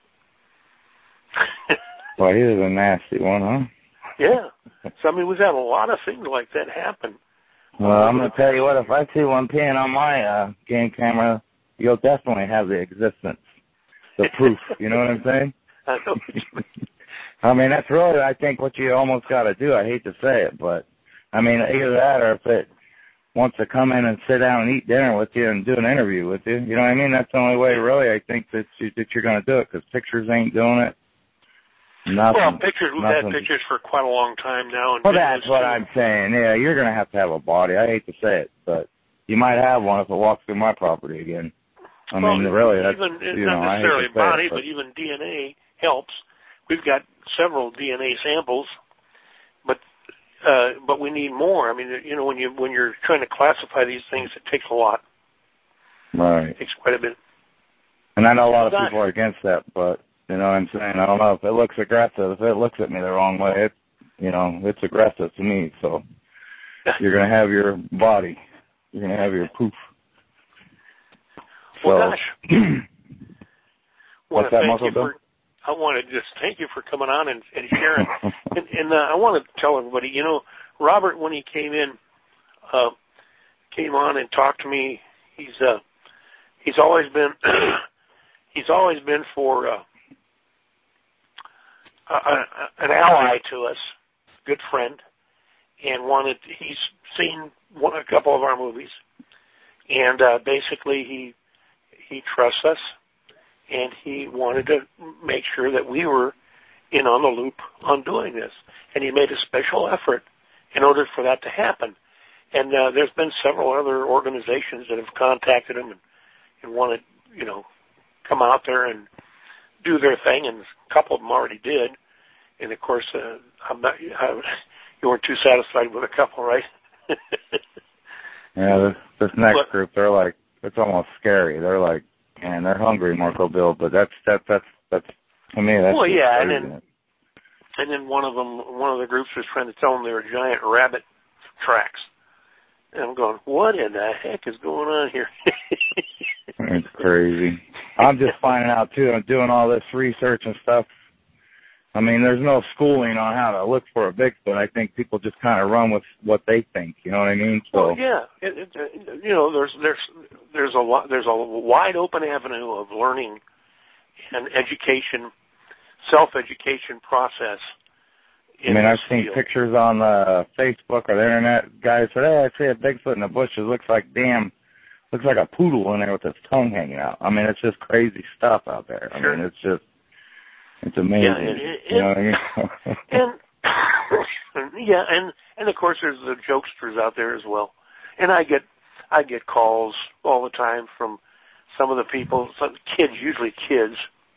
Speaker 13: Well, he was a nasty one, huh?
Speaker 11: Yeah. So, I mean, we've had a lot of things like that happen.
Speaker 13: Well, I'm going to tell you what, if I see one peeing on my uh, game camera, you'll definitely have the existence, the proof. You know what I'm saying?
Speaker 11: I know.
Speaker 13: I mean, that's really, I think, what you almost got to do. I hate to say it, but, I mean, either that or if it, wants to come in and sit down and eat dinner with you and do an interview with you. You know what I mean? That's the only way, really, I think, that, you, that you're going to do it, because pictures ain't doing it. Nothing.
Speaker 11: Well, pictures, we've
Speaker 13: nothing.
Speaker 11: had pictures for quite a long time now. And
Speaker 13: well, that's what
Speaker 11: too.
Speaker 13: I'm saying. Yeah, you're going to have to have a body. I hate to say it, but you might have one if it walks through my property again. I
Speaker 11: well,
Speaker 13: mean, really, that's,
Speaker 11: even,
Speaker 13: you
Speaker 11: not
Speaker 13: know,
Speaker 11: necessarily
Speaker 13: I hate to
Speaker 11: body,
Speaker 13: say it, but,
Speaker 11: but even D N A helps. We've got several D N A samples, but uh, but we need more. I mean, you know, when you when you're trying to classify these things, it takes a lot.
Speaker 13: Right.
Speaker 11: It takes quite a bit.
Speaker 13: And I know a lot of people are against that, but you know what I'm saying? I don't know if it looks aggressive. If it looks at me the wrong way, it, you know, it's aggressive to me. So you're going to have your body. You're going to have your poof.
Speaker 11: Well,
Speaker 13: so,
Speaker 11: gosh.
Speaker 13: What's that, Marco Bill?
Speaker 11: I want to just thank you for coming on and, and sharing. and and uh, I want to tell everybody, you know, Robert, when he came in, uh, came on and talked to me, he's uh, he's always been he's always been for uh, a, a, an ally to us, good friend, and wanted. He's seen one, a couple of our movies, and uh, basically he he trusts us. And he wanted to make sure that we were in on the loop on doing this. And he made a special effort in order for that to happen. And uh, there's been several other organizations that have contacted him and, and wanted, you know, come out there and do their thing. And a couple of them already did. And, of course, uh, I'm not, I, you weren't too satisfied with a couple, right?
Speaker 13: yeah, this, this next
Speaker 11: but,
Speaker 13: group, they're like, it's almost scary. They're like, and they're hungry, Marco Bill, but that's that that's that's to me that's
Speaker 11: well, yeah,
Speaker 13: crazy.
Speaker 11: and then and then one of them, one of the groups was trying to tell them they were giant rabbit tracks, and I'm going, what in the heck is going on here?
Speaker 13: It's crazy. I'm just finding out too. I'm doing all this research and stuff. I mean, there's no schooling on how to look for a Bigfoot. I think people just kind of run with what they think. You know what I mean? So
Speaker 11: well, yeah, it, it, you know, there's there's there's a lot, there's a wide open avenue of learning and education, self-education process.
Speaker 13: I mean, I've seen
Speaker 11: field.
Speaker 13: pictures on uh, Facebook or the internet. Guys said, "Hey, I see a Bigfoot in the bushes. Looks like damn, looks like a poodle in there with its tongue hanging out." I mean, it's just crazy stuff out there. I
Speaker 11: sure.
Speaker 13: mean, it's just. It's amazing.
Speaker 11: Yeah, and, and,
Speaker 13: you know what I mean?
Speaker 11: and yeah, and and of course there's the jokesters out there as well. And I get I get calls all the time from some of the people, some kids, usually kids.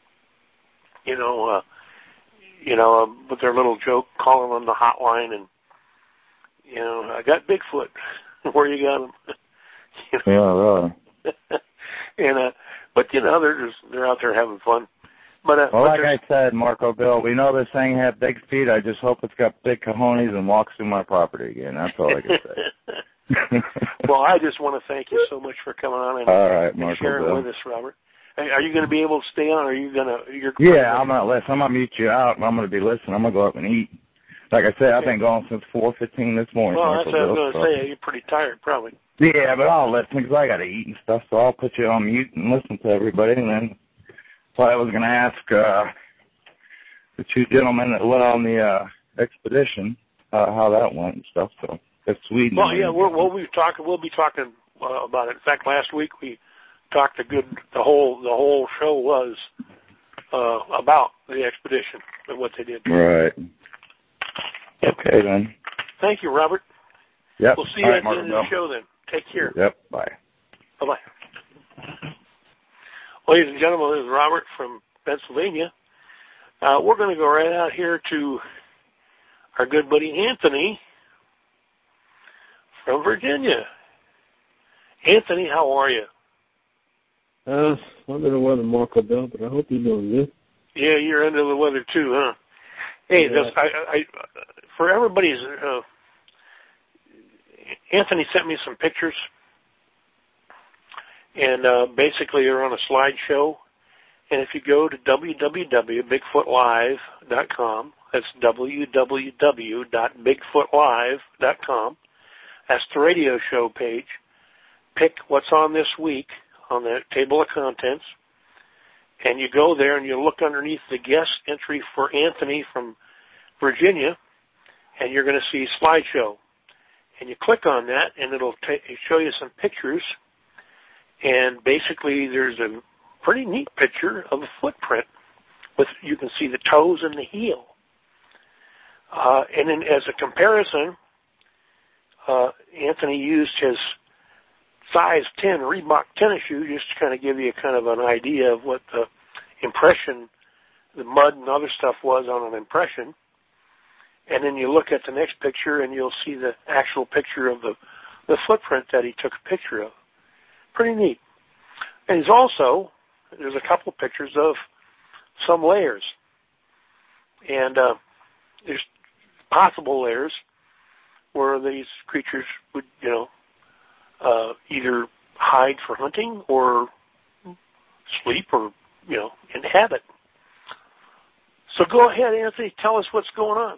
Speaker 11: You know, uh, you know, uh, with their little joke, calling on the hotline, and you know, I got Bigfoot. Where you got him? you
Speaker 13: know? Yeah, really.
Speaker 11: and uh, but you know, they're just they're out there having fun. But, uh,
Speaker 13: well,
Speaker 11: but
Speaker 13: like I said, Marco Bill, we know this thing had big feet. I just hope it's got big cojones and walks through my property again. That's all I can say.
Speaker 11: Well, I just want to thank you so much for coming on and,
Speaker 13: all right,
Speaker 11: and sharing
Speaker 13: Bill.
Speaker 11: with us, Robert. Are you going to be able to stay on, or are you going to? You're
Speaker 13: yeah, I'm gonna listen. I'm gonna mute you out, and I'm gonna be listening. I'm gonna go up and eat. Like I said, okay. I've been going since four fifteen this morning.
Speaker 11: Well,
Speaker 13: Marco
Speaker 11: that's what I was
Speaker 13: Bill,
Speaker 11: going to
Speaker 13: so.
Speaker 11: say. You're pretty tired, probably.
Speaker 13: Yeah, but I'll listen because I got to eat and stuff. So I'll put you on mute and listen to everybody, and then. So I was going to ask. uh The two gentlemen that went on the uh, expedition, uh, how that went and stuff. So it's Sweden.
Speaker 11: Well, yeah, we're, we'll be talking. We'll be talking uh, about it. In fact, last week we talked a good. The whole the whole show was uh, about the expedition and what they did.
Speaker 13: Right. Okay then.
Speaker 11: Thank you, Robert.
Speaker 13: Yep.
Speaker 11: We'll see you
Speaker 13: All
Speaker 11: at
Speaker 13: right,
Speaker 11: the end of the show then. Take care.
Speaker 13: Yep. Bye.
Speaker 11: Bye bye. Ladies and gentlemen, this is Robert from Pennsylvania. Uh, we're going to go right out here to our good buddy Anthony from Virginia. Anthony, how are you?
Speaker 14: Uh, I'm in the weather, Marco Bill, but I hope you're doing good.
Speaker 11: Yeah, you're under the weather too, huh? Hey,
Speaker 14: yeah.
Speaker 11: this, I, I, for everybody's, uh, Anthony sent me some pictures, and uh, basically they're on a slideshow. And if you go to w w w dot bigfoot live dot com, that's w w w dot bigfoot live dot com, that's the radio show page. Pick what's on this week on the table of contents, and you go there and you look underneath the guest entry for Anthony from Virginia, and you're going to see slideshow. and you click on that, and it'll t- show you some pictures. And basically, there's a pretty neat picture of a footprint with you can see the toes and the heel. Uh, and then, as a comparison, uh, Anthony used his size ten Reebok tennis shoe just to kind of give you kind of an idea of what the impression, the mud and other stuff was on an impression. And then you look at the next picture, and you'll see the actual picture of the, the footprint that he took a picture of. Pretty neat. And he's also, there's a couple of pictures of some layers. And uh, there's possible layers where these creatures would, you know, uh, either hide for hunting or sleep or, you know, inhabit. So go ahead, Anthony, tell us what's going on.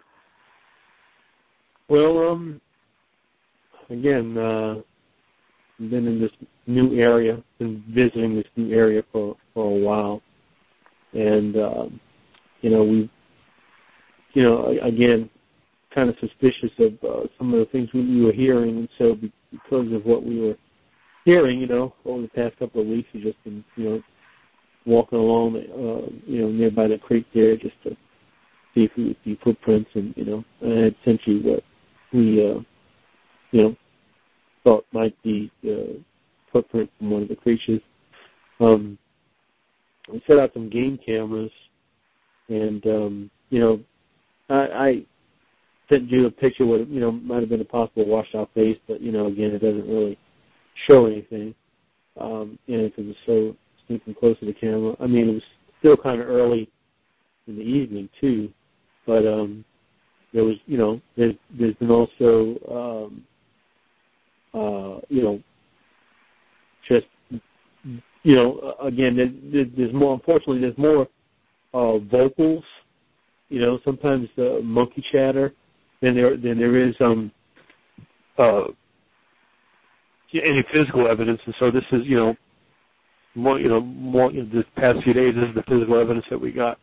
Speaker 14: Well, um, again, uh, I've been in this new area, been visiting this new area for, for a while. And, um, you know, we, you know, again, kind of suspicious of uh, some of the things we were hearing. And so because of what we were hearing, you know, over the past couple of weeks, we've just been, you know, walking along, uh, you know, nearby the creek there just to see if we would see footprints. And, you know, I had sent you what we, uh, you know, thought might be the footprint from one of the creatures. Um, we set out some game cameras, and, um, you know, I, I sent you a picture what, you know, might have been a possible washed-out face, but, you know, again, it doesn't really show anything, um, you know, because it's so sneaking close to the camera. I mean, it was still kind of early in the evening, too, but um, there was, you know, there's, there's been also, um, uh, you know, just, you know, again, there, there's more, unfortunately, there's more uh, vocals, you know, sometimes the monkey chatter than there, than there is um, uh, any physical evidence. And so this is, you know, more, you know, more, you know, this past few days, this is the physical evidence that we got.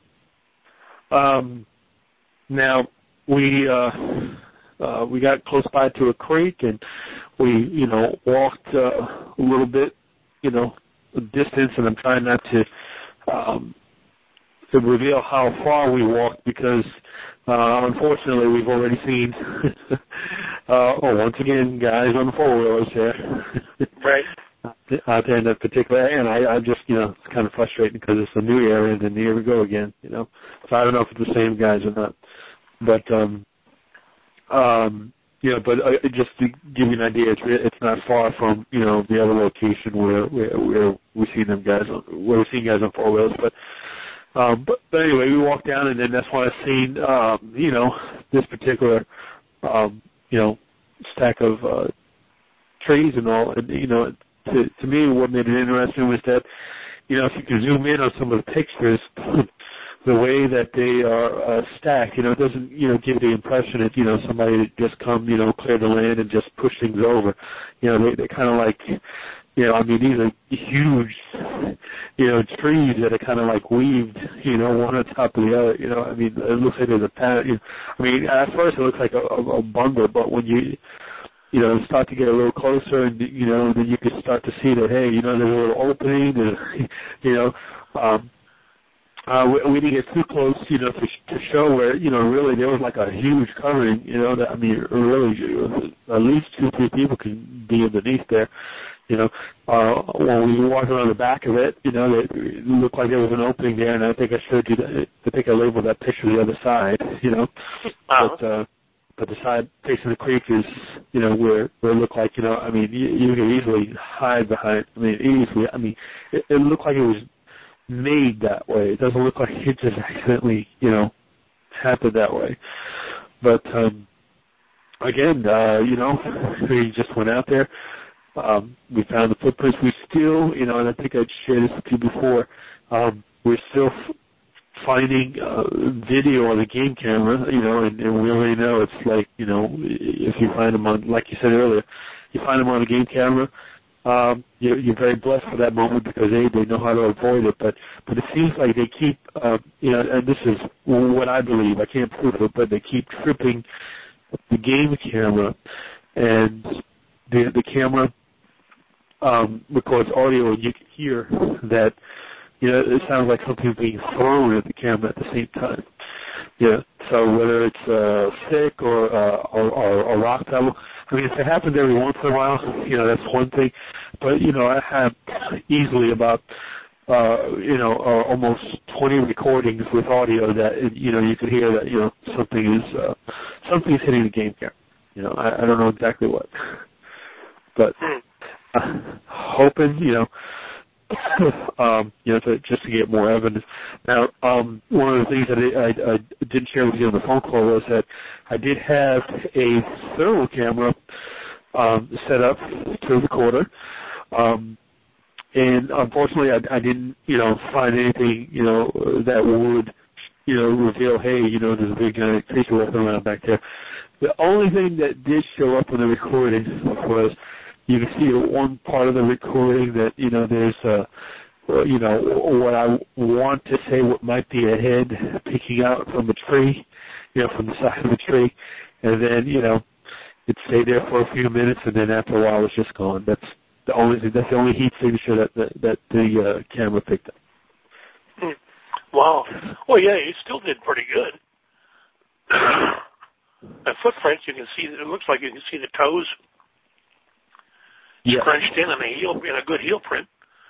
Speaker 14: Um, now, we, uh, uh, we got close by to a creek, and we, you know, walked uh, a little bit, you know, a distance, and I'm trying not to, um, to reveal how far we walked because, uh, unfortunately, we've already seen, uh, oh, once again, guys on the four-wheelers here.
Speaker 11: Right.
Speaker 14: Out there in that particular area, and I, I just, you know, it's kind of frustrating because it's a new area, and then here we go again, you know. So I don't know if it's the same guys or not. But, um, um, you know, but uh, just to give you an idea, it's it's not far from, you know, the other location where where, where we see them guys on, where we see guys on four wheels. But, um, but but anyway, we walked down, and then that's when I seen, um, you know, this particular, um, you know, stack of uh, trees and all, and you know. To, to me, what made it interesting was that, you know, if you can zoom in on some of the pictures, the way that they are uh, stacked, you know, it doesn't, you know, give the impression that, you know, somebody just come, you know, clear the land and just push things over. You know, they, they kind of like, you know, I mean, these are huge, you know, trees that are kind of like weaved, you know, one on top of the other. You know, I mean, it looks like there's a pattern. You know, I mean, at first it looks like a, a, a bundle, but when you you know, start to get a little closer, and you know, then you can start to see that, hey, you know, there's a little opening, and, you know, um, uh, we, we didn't get too close, you know, to, to show where, you know, really there was like a huge covering, you know, that, I mean, really, at least two, three people can be underneath there, you know. Uh, when we walked around the back of it, you know, it looked like there was an opening there, and I think I showed you that, I think I labeled that picture the other side, you know,
Speaker 11: uh-huh.
Speaker 14: but, uh, but the side facing the creek is, you know, where, where it looked like, you know, I mean, you, you can easily hide behind, I mean, easily, I mean, it, it looked like it was made that way. It doesn't look like it just accidentally, you know, happened that way. But, um, again, uh, you know, we just went out there. Um, we found the footprints. We still, you know, and I think I'd shared this with you before, um, we're still f- finding uh, video on the game camera, you know, and, and we already know it's like, you know, if you find them on, like you said earlier, you find them on the game camera, um, you're, you're very blessed for that moment because they they know how to avoid it. But but it seems like they keep, uh, you know, and this is what I believe. I can't prove it, but they keep tripping the game camera and the the camera um, records audio, and you can hear that. You know, it sounds like something being thrown at the camera at the same time. Yeah. So whether it's a stick or, uh, or, or a rock pebble, I mean, if it happens every once in a while, you know, that's one thing. But you know, I have easily about uh, you know uh, almost twenty recordings with audio that you know you could hear that you know something is uh, something is hitting the game camera. You know, I, I don't know exactly what, but uh, hoping you know. um, you know, to, just to get more evidence. Now, um, one of the things that I, I, I didn't share with you on the phone call was that I did have a thermal camera um, set up to record it, um, and unfortunately, I, I didn't, you know, find anything, you know, that would, you know, reveal, hey, you know, there's a big uh, creature walking around back there. The only thing that did show up in the recording was. You can see one part of the recording that, you know, there's, uh, you know, what I want to say what might be a head peeking out from a tree, you know, from the side of the tree. And then, you know, it stayed there for a few minutes, and then after a while it's just gone. That's the only thing, that's the only heat signature that, that, that the uh, camera picked up.
Speaker 11: Hmm. Wow. Well, yeah, you still did pretty good. The footprints, you can see, it looks like you can see the toes.
Speaker 14: Yeah.
Speaker 11: Crunched in and a heel, in a good heel print.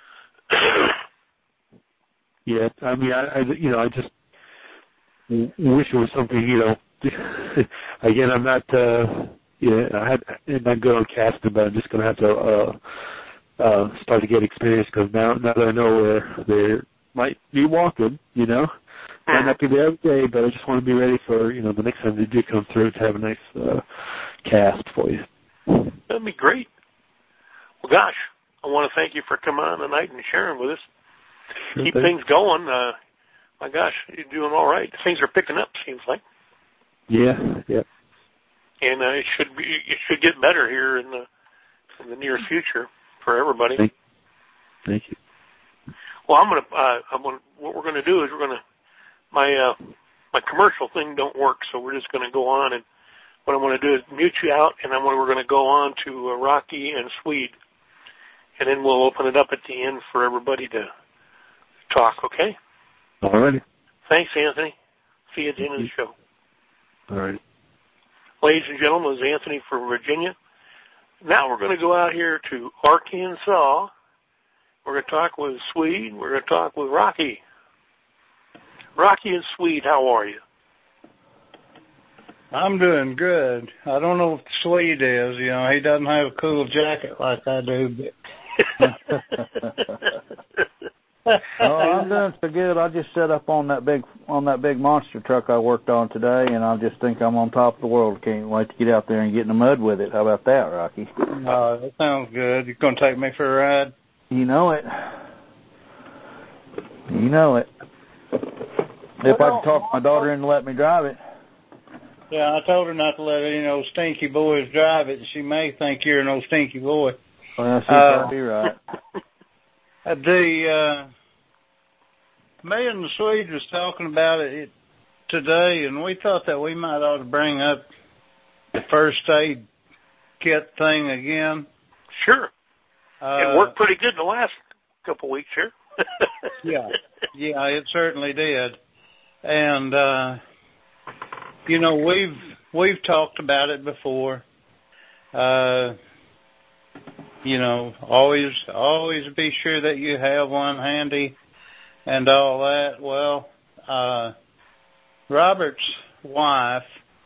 Speaker 14: Yeah, I mean, I, I, you know, I just w- wish it was something, you know. Again, I'm not, uh, yeah, I had, I'm not good on casting, but I'm just going to have to uh, uh, start to get experience because now, now that I know where they might be walking, you know, might not be there every day, but I just want to be ready for, you know, the next time they do come through to have a nice uh, cast for you.
Speaker 11: That'd be great. Well, gosh, I want to thank you for coming on tonight and sharing with us.
Speaker 14: Sure
Speaker 11: Keep
Speaker 14: thing.
Speaker 11: things going. Uh, my gosh, you're doing all right. Things are picking up, seems like.
Speaker 14: Yeah, yeah.
Speaker 11: And uh, it should be, it should get better here in the in the near future for everybody.
Speaker 14: Thank, thank you.
Speaker 11: Well, I'm gonna. Uh, I'm gonna. What we're gonna do is we're gonna. My uh, my commercial thing don't work, so we're just gonna go on, and what I'm gonna do is mute you out, and then we're gonna go on to uh, Rocky and Swede. And then we'll open it up at the end for everybody to talk, okay?
Speaker 14: All righty.
Speaker 11: Thanks, Anthony. See you at the end of the show.
Speaker 14: All right.
Speaker 11: Ladies and gentlemen, this is Anthony from Virginia. Now we're going to go out here to Arkansas. We're going to talk with Swede. We're going to talk with Rocky. Rocky and Swede, how are you?
Speaker 15: I'm doing good. I don't know what Swede is. You know, he doesn't have a cool jacket like I do, but...
Speaker 16: Oh, I'm doing so good. I just set up on that big on that big monster truck I worked on today, and I just think I'm on top of the world. Can't wait to get out there and get in the mud with it. How about that, Rocky?
Speaker 15: Oh, that sounds good. You going to take me for a ride?
Speaker 16: You know it. You know it. If well, I could talk my daughter into let me drive it.
Speaker 15: Yeah, I told her not to let any old stinky boys drive it. She may think you're an old stinky boy.
Speaker 16: Well, she's uh, probably right.
Speaker 15: The uh, me and the Swede was talking about it today, and we thought that we might ought to bring up the first aid kit thing again.
Speaker 11: Sure.
Speaker 15: Uh,
Speaker 11: it worked pretty good the last couple of weeks here.
Speaker 15: yeah, yeah, it certainly did. And uh, you know, we've we've talked about it before. Uh, you know, always always be sure that you have one handy and all that. Well, uh, Robert's wife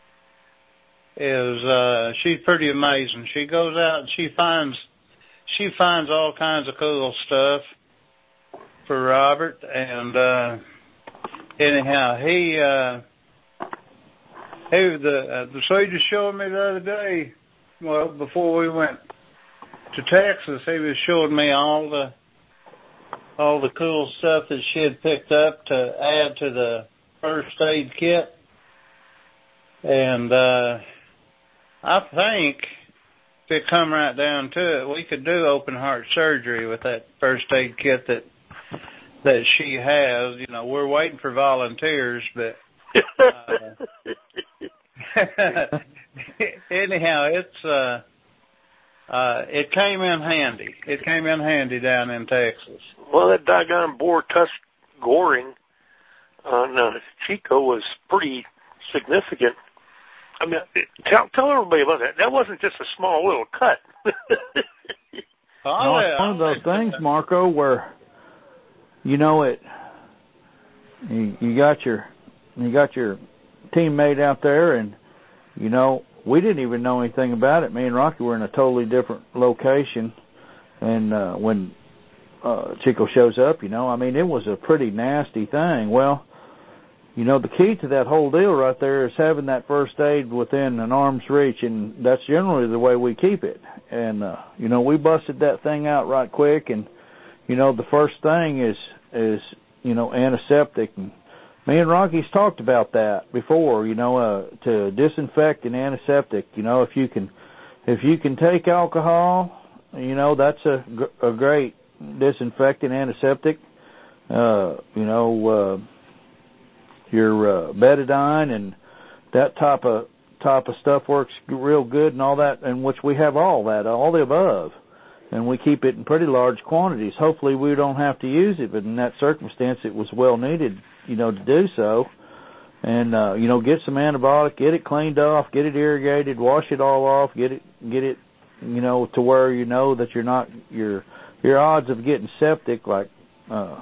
Speaker 15: is uh, she's pretty amazing. She goes out and she finds she finds all kinds of cool stuff for Robert, and uh, anyhow, he uh, he the uh, the soldier showed me the other day. Well, before we went to Texas, he was showing me all the all the cool stuff that she had picked up to add to the first aid kit, and uh, I think if it come right down to it, we could do open heart surgery with that first aid kit that that she has. You know, we're waiting for volunteers, but uh, anyhow, it's uh, uh, it came in handy. It came in handy down in Texas.
Speaker 11: Well, that doggone boar tusk goring on uh, Chico was pretty significant. I mean, tell tell everybody about that. That wasn't just a small little cut.
Speaker 15: Oh,
Speaker 16: no,
Speaker 15: yeah.
Speaker 16: it's one of those things, Marco, where you know it. You, you got your you got your teammate out there, and you know we didn't even know anything about it. Me and Rocky were in a totally different location, and uh, when uh, Chico shows up, you know, I mean, it was a pretty nasty thing. Well, you know, the key to that whole deal right there is having that first aid within an arm's reach, and that's generally the way we keep it. And, uh, you know, we busted that thing out right quick, and, you know, the first thing is, is you know, antiseptic. And me and Rocky's talked about that before, you know, uh, to disinfect and antiseptic. You know, if you can, if you can take alcohol, you know, that's a, a great disinfectant, antiseptic. Uh, you know, uh, your uh, betadine and that type of type of stuff works real good and all that, in which we have all that, all the above, and we keep it in pretty large quantities. Hopefully we don't have to use it, but in that circumstance it was well needed, you know, to do so. And uh, you know, get some antibiotic, get it cleaned off, get it irrigated, wash it all off, get it get it, you know, to where you know that you're not your your odds of getting septic, like uh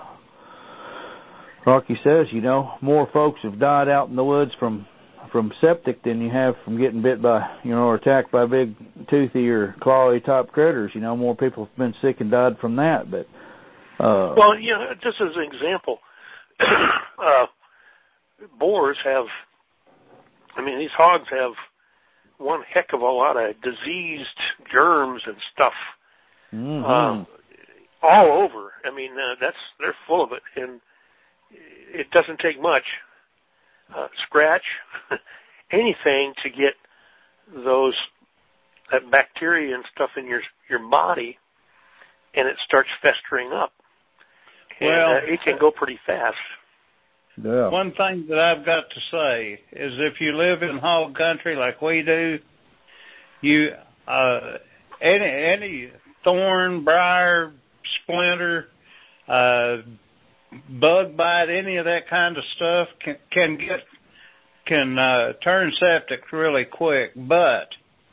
Speaker 16: Rocky says, you know, more folks have died out in the woods from from septic than you have from getting bit by, you know, or attacked by big toothy or clawy type critters. You know, more people have been sick and died from that. But uh,
Speaker 11: well, you know, just as an example, uh, boars have, I mean, these hogs have one heck of a lot of diseased germs and stuff
Speaker 16: mm-hmm.
Speaker 11: uh, all over. I mean, uh, that's they're full of it, and it doesn't take much. Uh, scratch, anything to get those that bacteria and stuff in your your body, and it starts festering up. And
Speaker 15: well,
Speaker 11: uh, it can go pretty fast.
Speaker 16: Yeah.
Speaker 15: One thing that I've got to say is if you live in hog country like we do, you uh, any any thorn, briar, splinter, uh, bug bite, any of that kind of stuff can can get can uh, turn septic really quick. But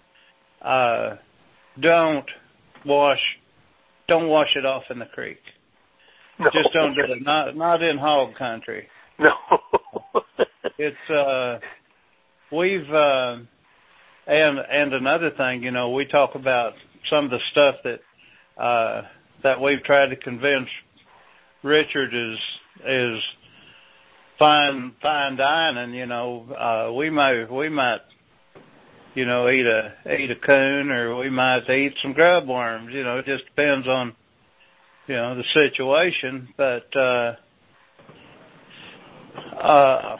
Speaker 15: uh, don't wash don't wash it off in the creek.
Speaker 11: No.
Speaker 15: Just don't do it. Not not in hog country.
Speaker 11: No.
Speaker 15: It's uh, we've uh, and and another thing, you know, we talk about some of the stuff that uh, that we've tried to convince Richard is is fine fine dining. You know, uh, we might we might you know eat a eat a coon, or we might eat some grub worms. You know, it just depends on you know the situation. But uh, uh,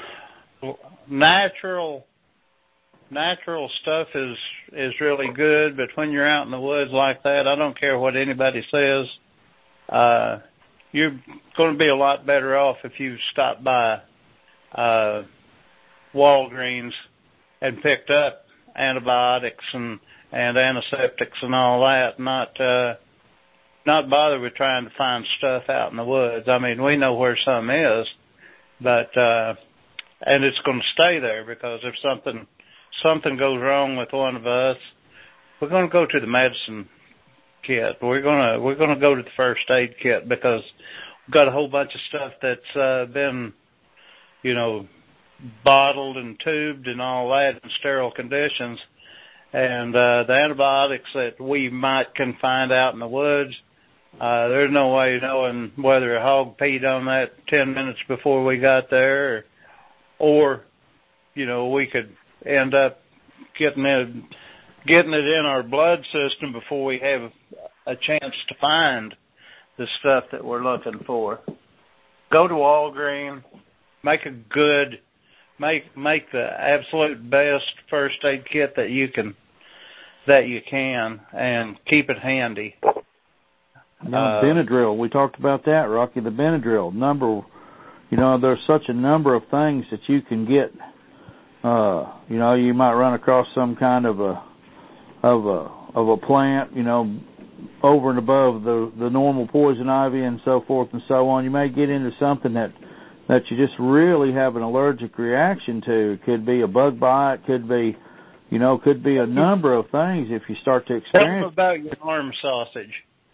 Speaker 15: natural natural stuff is is really good. But when you're out in the woods like that, I don't care what anybody says. Uh, You're going to be a lot better off if you stop by uh, Walgreens and picked up antibiotics and, and antiseptics and all that, not uh, not bother with trying to find stuff out in the woods. I mean, we know where some is, but uh, and it's going to stay there, because if something something goes wrong with one of us, we're going to go to the medicine kit. We're gonna we're gonna go to the first aid kit, because we've got a whole bunch of stuff that's uh, been, you know, bottled and tubed and all that in sterile conditions, and uh, the antibiotics that we might can find out in the woods, uh, there's no way knowing whether a hog peed on that ten minutes before we got there, or, or you know, we could end up getting it getting it in our blood system before we have a chance to find the stuff that we're looking for. Go to Walgreens, make a good, make make the absolute best first aid kit that you can, that you can, and keep it handy.
Speaker 16: Now,
Speaker 15: uh,
Speaker 16: Benadryl, we talked about that, Rocky. The Benadryl number, you know, there's such a number of things that you can get uh, you know, you might run across some kind of a of a of a plant, you know, over and above the the normal poison ivy and so forth and so on. You may get into something that that you just really have an allergic reaction to. It could be a bug bite, could be, you know, could be a number of things if you start to experience.
Speaker 15: Tell them about your arm sausage.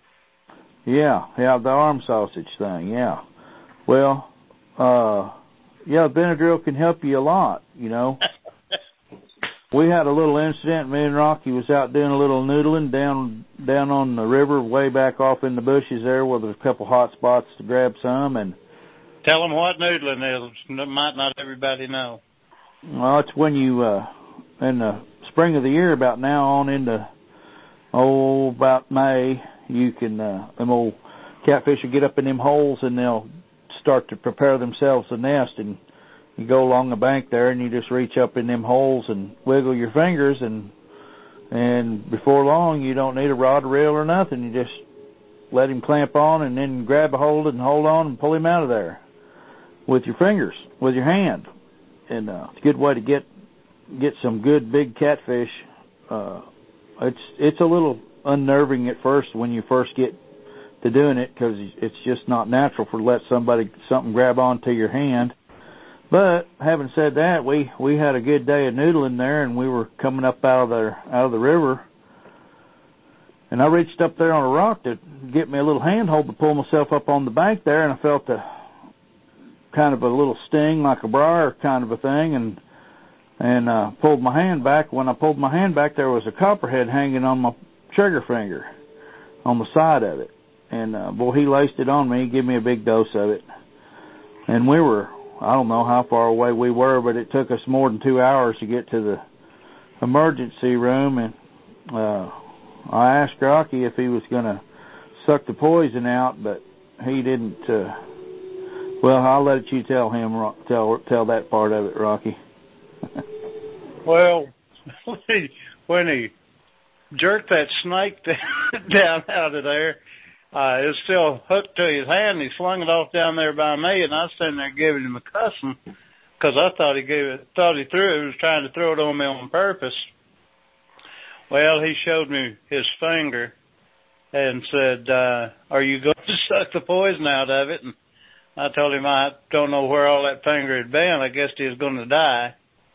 Speaker 16: Yeah, yeah, the arm sausage thing, yeah. Well, uh, yeah, Benadryl can help you a lot, you know. We had a little incident. Me and Rocky was out doing a little noodling down down on the river, way back off in the bushes there, where there's a couple hot spots to grab some. And
Speaker 15: tell them what noodling is. Might not everybody know.
Speaker 16: Well, it's when you uh, in the spring of the year, about now on into oh about May, you can uh, them old catfish will get up in them holes and they'll start to prepare themselves a nest, and you go along the bank there and you just reach up in them holes and wiggle your fingers, and and before long you don't need a rod or reel or nothing. You just let him clamp on and then grab a hold and hold on and pull him out of there with your fingers, with your hand. And uh, it's a good way to get get some good big catfish. Uh, it's it's a little unnerving at first when you first get to doing it, because it's just not natural for to let somebody something grab onto your hand. But having said that, we we had a good day of noodling there, and we were coming up out of there out of the river, and I reached up there on a rock to get me a little handhold to pull myself up on the bank there, and I felt a kind of a little sting, like a briar kind of a thing, and and uh, pulled my hand back. When I pulled my hand back, there was a copperhead hanging on my trigger finger, on the side of it, and uh, boy, he laced it on me. He gave me a big dose of it, and we were, I don't know how far away we were, but it took us more than two hours to get to the emergency room. And uh, I asked Rocky if he was going to suck the poison out, but he didn't. Uh, well, I'll let you tell him, tell tell that part of it, Rocky.
Speaker 15: Well, when he jerked that snake down out of there, Uh, it was still hooked to his hand. He slung it off down there by me, and I was standing there giving him a cussing because I thought he gave it, thought he threw it. He was trying to throw it on me on purpose. Well, he showed me his finger and said, uh, "Are you going to suck the poison out of it?" And I told him I don't know where all that finger had been. I guess he was going to die.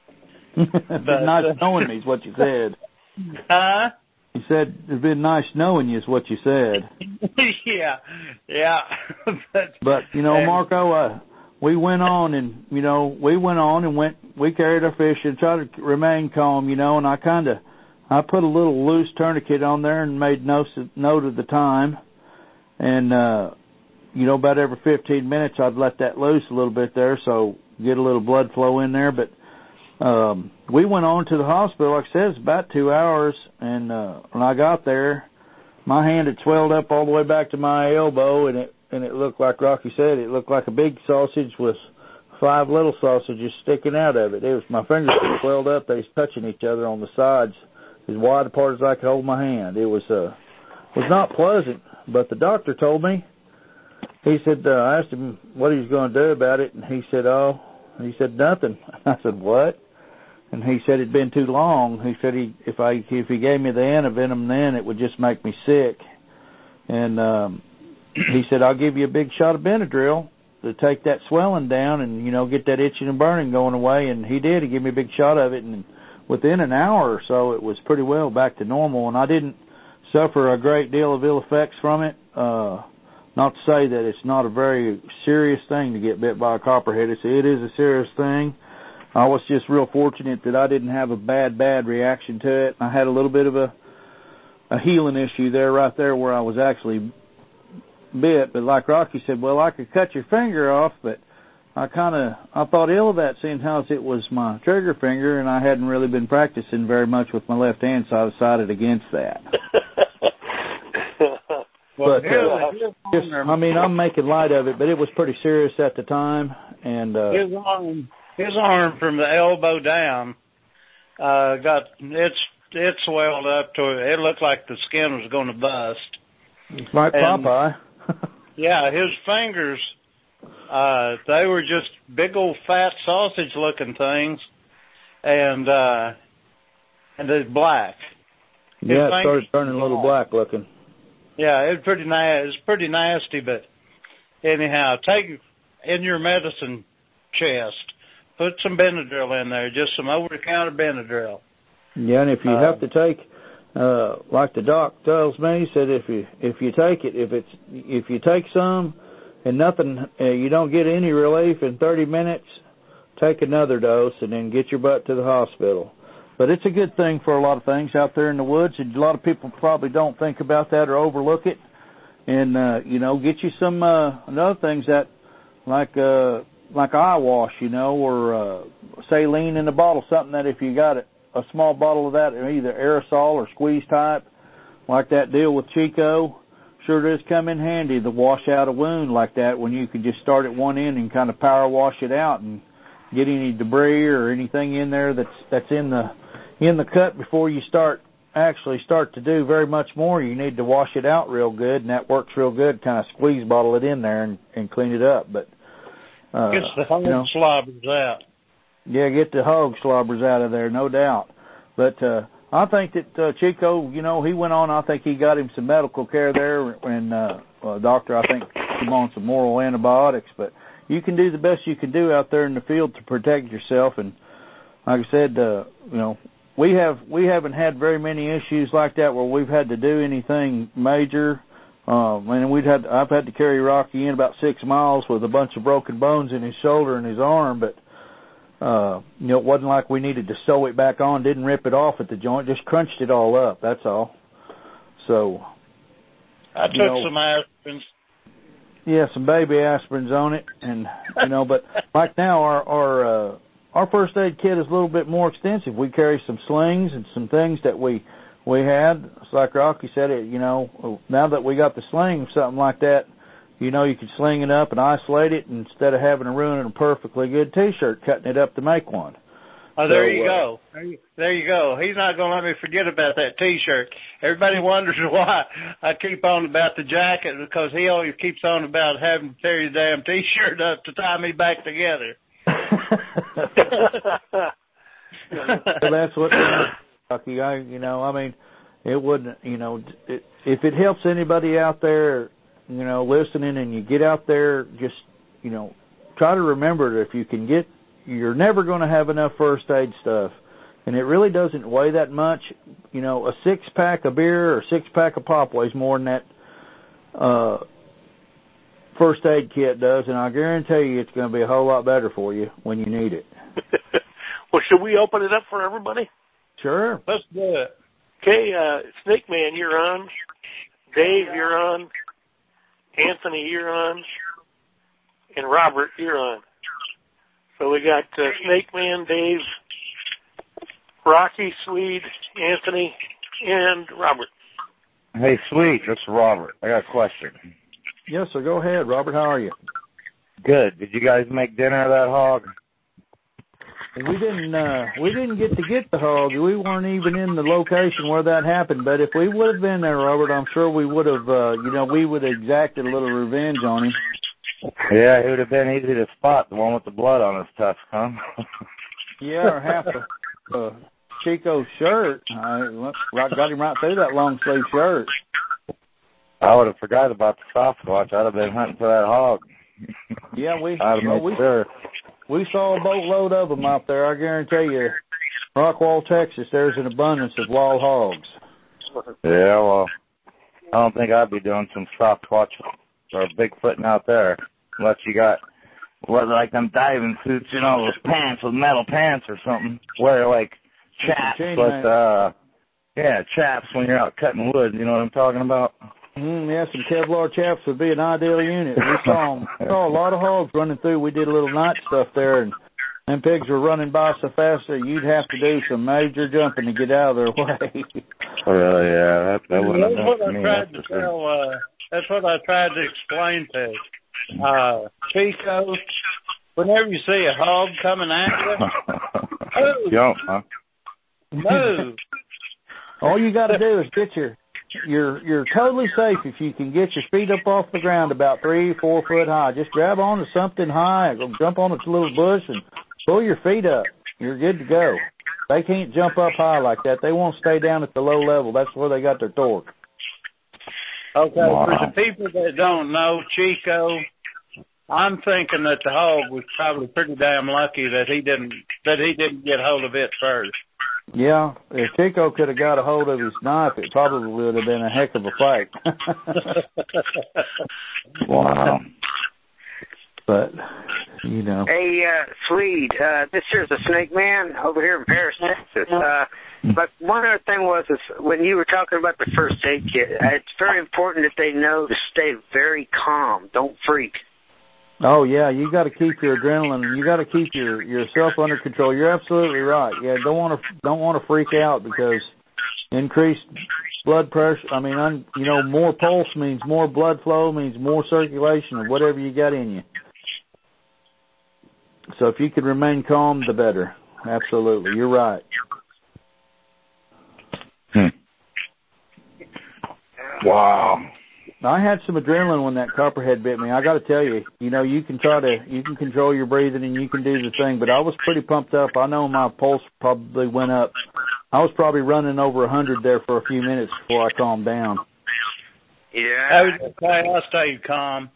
Speaker 16: But not knowing me is what you said.
Speaker 15: Huh?
Speaker 16: You said, "It's been nice knowing you," is what you said.
Speaker 15: yeah, yeah. but,
Speaker 16: but, you know, and, Marco, uh, we went on and, you know, we went on and went, we carried our fish and tried to remain calm, you know, and I kind of, I put a little loose tourniquet on there and made note, note of the time. And, uh, you know, about every fifteen minutes I'd let that loose a little bit there, so get a little blood flow in there. But Um, we went on to the hospital. Like I said, it's about two hours, and uh, when I got there, my hand had swelled up all the way back to my elbow, and it and it looked like Rocky said, it looked like a big sausage with five little sausages sticking out of it. It was my fingers were swelled up; they was touching each other on the sides, as wide apart as I could hold my hand. It was uh, was not pleasant, but the doctor told me. He said, uh, I asked him what he was going to do about it, and he said, "Oh," he said, "nothing." I said, "What?" And he said it'd been too long. He said he if I if he gave me the antivenom then, it would just make me sick. And um, he said, "I'll give you a big shot of Benadryl to take that swelling down and, you know, get that itching and burning going away." And he did. He gave me a big shot of it, and within an hour or so, it was pretty well back to normal. And I didn't suffer a great deal of ill effects from it. Uh, not to say that it's not a very serious thing to get bit by a copperhead. It's, it is a serious thing. I was just real fortunate that I didn't have a bad, bad reaction to it. I had a little bit of a a healing issue there, right there where I was actually bit. But like Rocky said, well, I could cut your finger off, but I kind of, I thought ill of that, seeing how it was my trigger finger, and I hadn't really been practicing very much with my left hand, so I decided against that.
Speaker 15: well,
Speaker 16: but uh, just, I mean, I'm making light of it, but it was pretty serious at the time. And uh,
Speaker 15: his arm, his arm from the elbow down, uh, got it's it swelled up to it looked like the skin was going to bust.
Speaker 16: Like and, Popeye.
Speaker 15: yeah, his fingers, uh, they were just big old fat sausage looking things, and uh, and it's black.
Speaker 16: Yeah, it started turning a little black looking.
Speaker 15: Yeah, it's pretty nice. It's pretty nasty, but anyhow, take in your medicine chest, put some Benadryl in there, just some over-the-counter Benadryl.
Speaker 16: Yeah, and if you uh, have to take, uh, like the doc tells me, he said if you if you take it, if it's if you take some and nothing, uh, you don't get any relief in thirty minutes, take another dose and then get your butt to the hospital. But it's a good thing for a lot of things out there in the woods, and a lot of people probably don't think about that or overlook it. And, uh, you know, get you some uh, other things that, like uh, like eye wash, you know, or uh, saline in a bottle, something that if you got it, a small bottle of that, either aerosol or squeeze type, like that deal with Chico, sure does come in handy to wash out a wound like that when you can just start at one end and kind of power wash it out and get any debris or anything in there that's that's in the in the cut before you start actually start to do very much more. You need to wash it out real good, and that works real good. Kind of squeeze bottle it in there and, and clean it up. But uh,
Speaker 15: gets the hog you know, slobbers out.
Speaker 16: Yeah, get the hog slobbers out of there, no doubt. But uh, I think that uh, Chico, you know, he went on. I think he got him some medical care there, and uh, uh, doctor, I think, put him on some oral antibiotics. But you can do the best you can do out there in the field to protect yourself. And like I said, uh, you know, we have we haven't had very many issues like that where we've had to do anything major. Um, and we'd had I've had to carry Rocky in about six miles with a bunch of broken bones in his shoulder and his arm, but uh, you know, it wasn't like we needed to sew it back on. Didn't rip it off at the joint, just crunched it all up. That's all. So
Speaker 15: I took know, some aspirins.
Speaker 16: Yeah, some baby aspirins on it, and you know, but like now our our uh, our first aid kit is a little bit more extensive. We carry some slings and some things that we we had. It's like Rocky said, it. You know, now that we got the sling, something like that, you know, you could sling it up and isolate it instead of having to ruin a perfectly good T-shirt, cutting it up to make one.
Speaker 15: Oh, there
Speaker 16: so,
Speaker 15: you
Speaker 16: uh,
Speaker 15: go. There you, there you go. He's not going to let me forget about that T-shirt. Everybody wonders why I keep on about the jacket, because he always keeps on about having to tear your damn T-shirt up to tie me back together.
Speaker 16: So that's what, Rocky. I, you know, I mean, it wouldn't, you know, it, if it helps anybody out there, you know, listening, and you get out there, just, you know, try to remember that if you can get, you're never going to have enough first aid stuff. And it really doesn't weigh that much. You know, a six-pack of beer or six-pack of pop weighs more than that uh, first aid kit does, and I guarantee you it's going to be a whole lot better for you when you need it.
Speaker 11: Well, should we open it up for everybody?
Speaker 16: Sure.
Speaker 15: Let's do it.
Speaker 11: Okay, uh, Snake Man, you're on. Dave, you're on. Anthony, you're on. And Robert, you're on. So we got uh, Snake Man, Dave, Rocky, Swede, Anthony, and Robert.
Speaker 13: Hey, Swede, this is Robert. I got a question.
Speaker 16: Yes, sir. Go ahead, Robert. How are you?
Speaker 13: Good. Did you guys make dinner of that hog?
Speaker 16: We didn't. Uh, we didn't get to get the hog. We weren't even in the location where that happened. But if we would have been there, Robert, I'm sure we would have. Uh, you know, we would have exacted a little revenge on him.
Speaker 13: Yeah, it would have been easy to spot, the one with the blood on his tusk, huh?
Speaker 16: Yeah, or half a uh, Chico's shirt. I got him right through that long sleeve shirt.
Speaker 13: I would have forgot about the Sasquatch. I'd have been hunting for that hog.
Speaker 16: Yeah, we.
Speaker 13: I'd have
Speaker 16: well,
Speaker 13: made
Speaker 16: we
Speaker 13: sure.
Speaker 16: We saw a boatload of them out there. I guarantee you, Rockwall, Texas, there's an abundance of wild hogs.
Speaker 13: Yeah, well, I don't think I'd be doing some Sasquatch or Bigfooting out there unless you got, what, like them diving suits, you know, those pants with metal pants or something. Wear, like, chaps with, uh, yeah, chaps when you're out cutting wood. You know what I'm talking about?
Speaker 16: Mm, yeah, some Kevlar chaps would be an ideal unit. We saw them, saw a lot of hogs running through. We did a little night stuff there, and them pigs were running by so fast that you'd have to do some major jumping to get out of their way.
Speaker 13: Oh, yeah, that, that wouldn't
Speaker 15: that's what I me, tried to tell. Uh, that's what I tried to explain to uh, Chico. Whenever you see a hog coming at you, move.
Speaker 13: Jump, huh?
Speaker 15: Move.
Speaker 16: All you got to do is get your. You're you're totally safe if you can get your feet up off the ground about three, four foot high. Just grab onto something high, or jump on a little bush and pull your feet up. you're good to go. They can't jump up high like that. They won't stay down at the low level. That's where they got their torque.
Speaker 15: Okay,
Speaker 16: Wow.
Speaker 15: for the people that don't know, Chico, I'm thinking that the hog was probably pretty damn lucky that he didn't that he didn't get hold of it first.
Speaker 16: Yeah, if Chico could have got a hold of his knife, it probably would have been a heck of a fight.
Speaker 13: Wow.
Speaker 16: But, you know.
Speaker 17: Hey, uh, Swede, uh, this here's the Snake Man over here in Paris, Texas. Uh, but one other thing was, is when you were talking about the first aid kit, uh, it's very important that they know to stay very calm. Don't freak.
Speaker 16: Oh yeah, you got to keep your adrenaline. You got to keep your yourself under control. You're absolutely right. Yeah, don't want to don't want to freak out because increased blood pressure. I mean, un, you know, more pulse means more blood flow, means more circulation of whatever you got in you. So if you could remain calm, the better. Absolutely, you're right.
Speaker 13: Hmm. Wow.
Speaker 16: I had some adrenaline when that copperhead bit me. I got to tell you, you know, you can try to, you can control your breathing and you can do the thing, but I was pretty pumped up. I know my pulse probably went up. I was probably running over a hundred there for a few minutes before I calmed down.
Speaker 17: Yeah.
Speaker 15: I was okay. I stayed calm.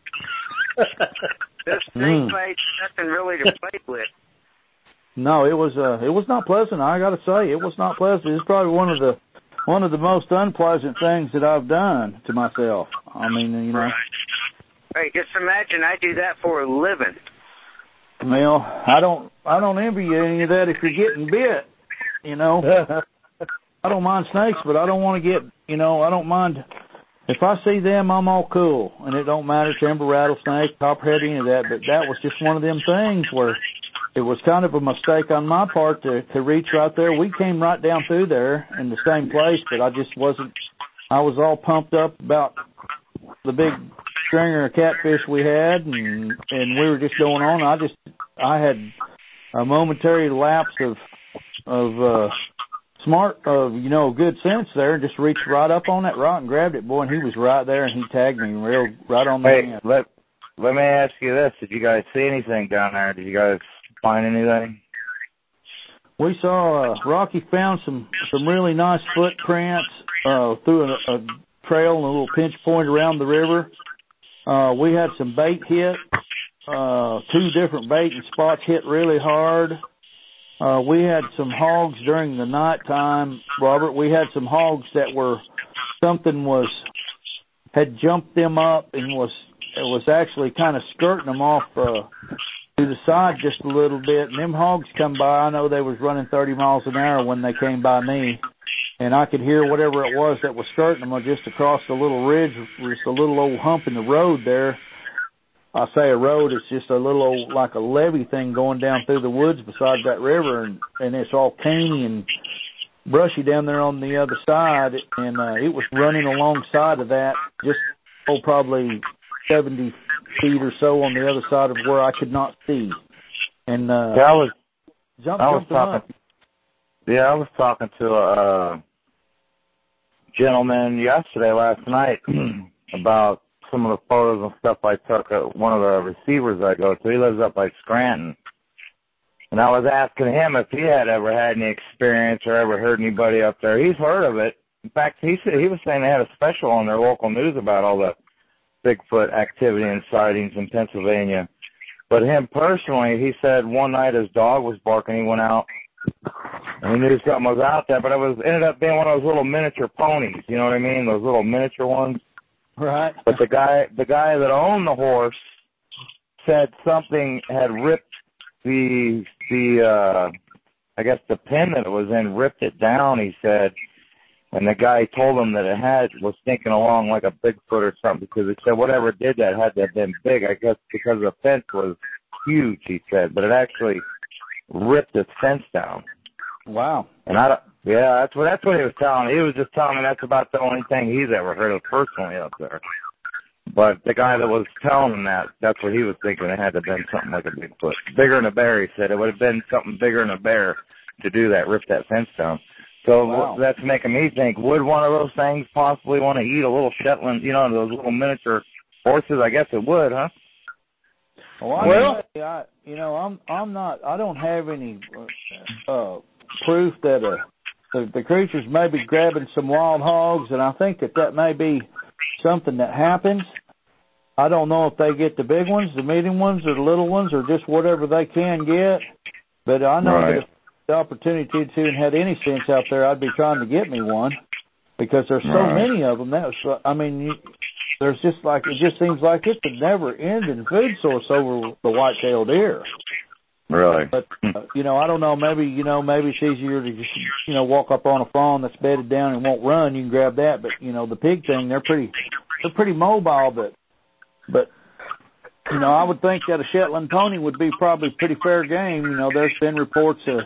Speaker 17: This snake bite's nothing really to play with.
Speaker 16: No, it was, uh, it was not pleasant. I got to say, it was not pleasant. It's probably one of the, one of the most unpleasant things that I've done to myself. I mean, you know.
Speaker 17: Right. Hey, just imagine I do that for a living.
Speaker 16: Well, I don't, I don't envy you any of that if you're getting bit. You know, I don't mind snakes, but I don't want to get, you know, I don't mind. If I see them, I'm all cool, and it don't matter, timber rattlesnake, copperhead, any of that. But that was just one of them things where it was kind of a mistake on my part to, to reach right there. We came right down through there in the same place, but I just wasn't, I was all pumped up about the big stringer of catfish we had, and, and we were just going on. I just, I had a momentary lapse of, of, uh, smart, of, you know, good sense there, and just reached right up on that rock and grabbed it, boy, and he was right there, and he tagged me real, right on the
Speaker 13: Hey,
Speaker 16: hand.
Speaker 13: let, let me ask you this. Did you guys see anything down there? Did you guys find anything?
Speaker 16: We saw, uh, Rocky found some, some really nice footprints, uh, through a, a trail and a little pinch point around the river. Uh, we had some bait hit, uh, two different baiting spots hit really hard. Uh, we had some hogs during the night time, Robert. We had some hogs that were, something was, had jumped them up and was, it was actually kind of skirting them off, uh, to the side just a little bit. And them hogs come by. I know they was running thirty miles an hour when they came by me. And I could hear whatever it was that was skirting them just across the little ridge, just a little old hump in the road there. I say a road, it's just a little old, like a levee thing going down through the woods beside that river, and, and it's all caney and brushy down there on the other side, and uh, it was running alongside of that, just, oh, probably seventy feet or so on the other side of where I could not see. And uh,
Speaker 13: yeah, I was,
Speaker 16: jumped,
Speaker 13: I was
Speaker 16: jumped
Speaker 13: talking,
Speaker 16: up.
Speaker 13: yeah, I was talking to a uh, gentleman yesterday, last night, about some of the photos and stuff I took at one of the receivers I go to. He lives up by Scranton. And I was asking him if he had ever had any experience or ever heard anybody up there. He's heard of it. In fact, he said he was saying they had a special on their local news about all the Bigfoot activity and sightings in Pennsylvania. But him personally, he said one night his dog was barking. He went out and he knew something was out there, but it was ended up being one of those little miniature ponies. You know what I mean? Those little miniature ones.
Speaker 16: Right.
Speaker 13: But the guy, the guy that owned the horse said something had ripped the, the, uh, I guess the pin that it was in, ripped it down, he said. And the guy told him that it had, was thinking along like a Bigfoot or something, because he said whatever did that had to have been big, I guess because the fence was huge, he said, but it actually ripped the fence down.
Speaker 16: Wow.
Speaker 13: And I don't, yeah, that's what that's what he was telling me. He was just telling me that's about the only thing he's ever heard of personally up there. But the guy that was telling him that, that's what he was thinking. It had to have been something like a Bigfoot. Bigger than a bear, he said. It would have been something bigger than a bear to do that, rip that fence down. So
Speaker 16: wow.
Speaker 13: That's making me think, would one of those things possibly want to eat a little Shetland, you know, those little miniature horses? I guess it would, huh?
Speaker 16: Well, I
Speaker 13: well
Speaker 16: mean, I, you know, I'm I'm not. I don't have any uh, proof that uh, the, the creatures may be grabbing some wild hogs, and I think that that may be something that happens. I don't know if they get the big ones, the medium ones, or the little ones, or just whatever they can get. But I know
Speaker 13: right.
Speaker 16: that if the opportunity to and had any sense out there, I'd be trying to get me one because there's so
Speaker 13: right.
Speaker 16: many of them. That was, I mean, you, there's just like it just seems like it's a never-ending food source over the white-tailed deer.
Speaker 13: Really?
Speaker 16: But uh, you know, I don't know. Maybe you know, maybe it's easier to just you know walk up on a fawn that's bedded down and won't run. You can grab that. But you know, the pig thing, they're pretty, they're pretty mobile. But but you know, I would think that a Shetland pony would be probably pretty fair game. You know, there's been reports of,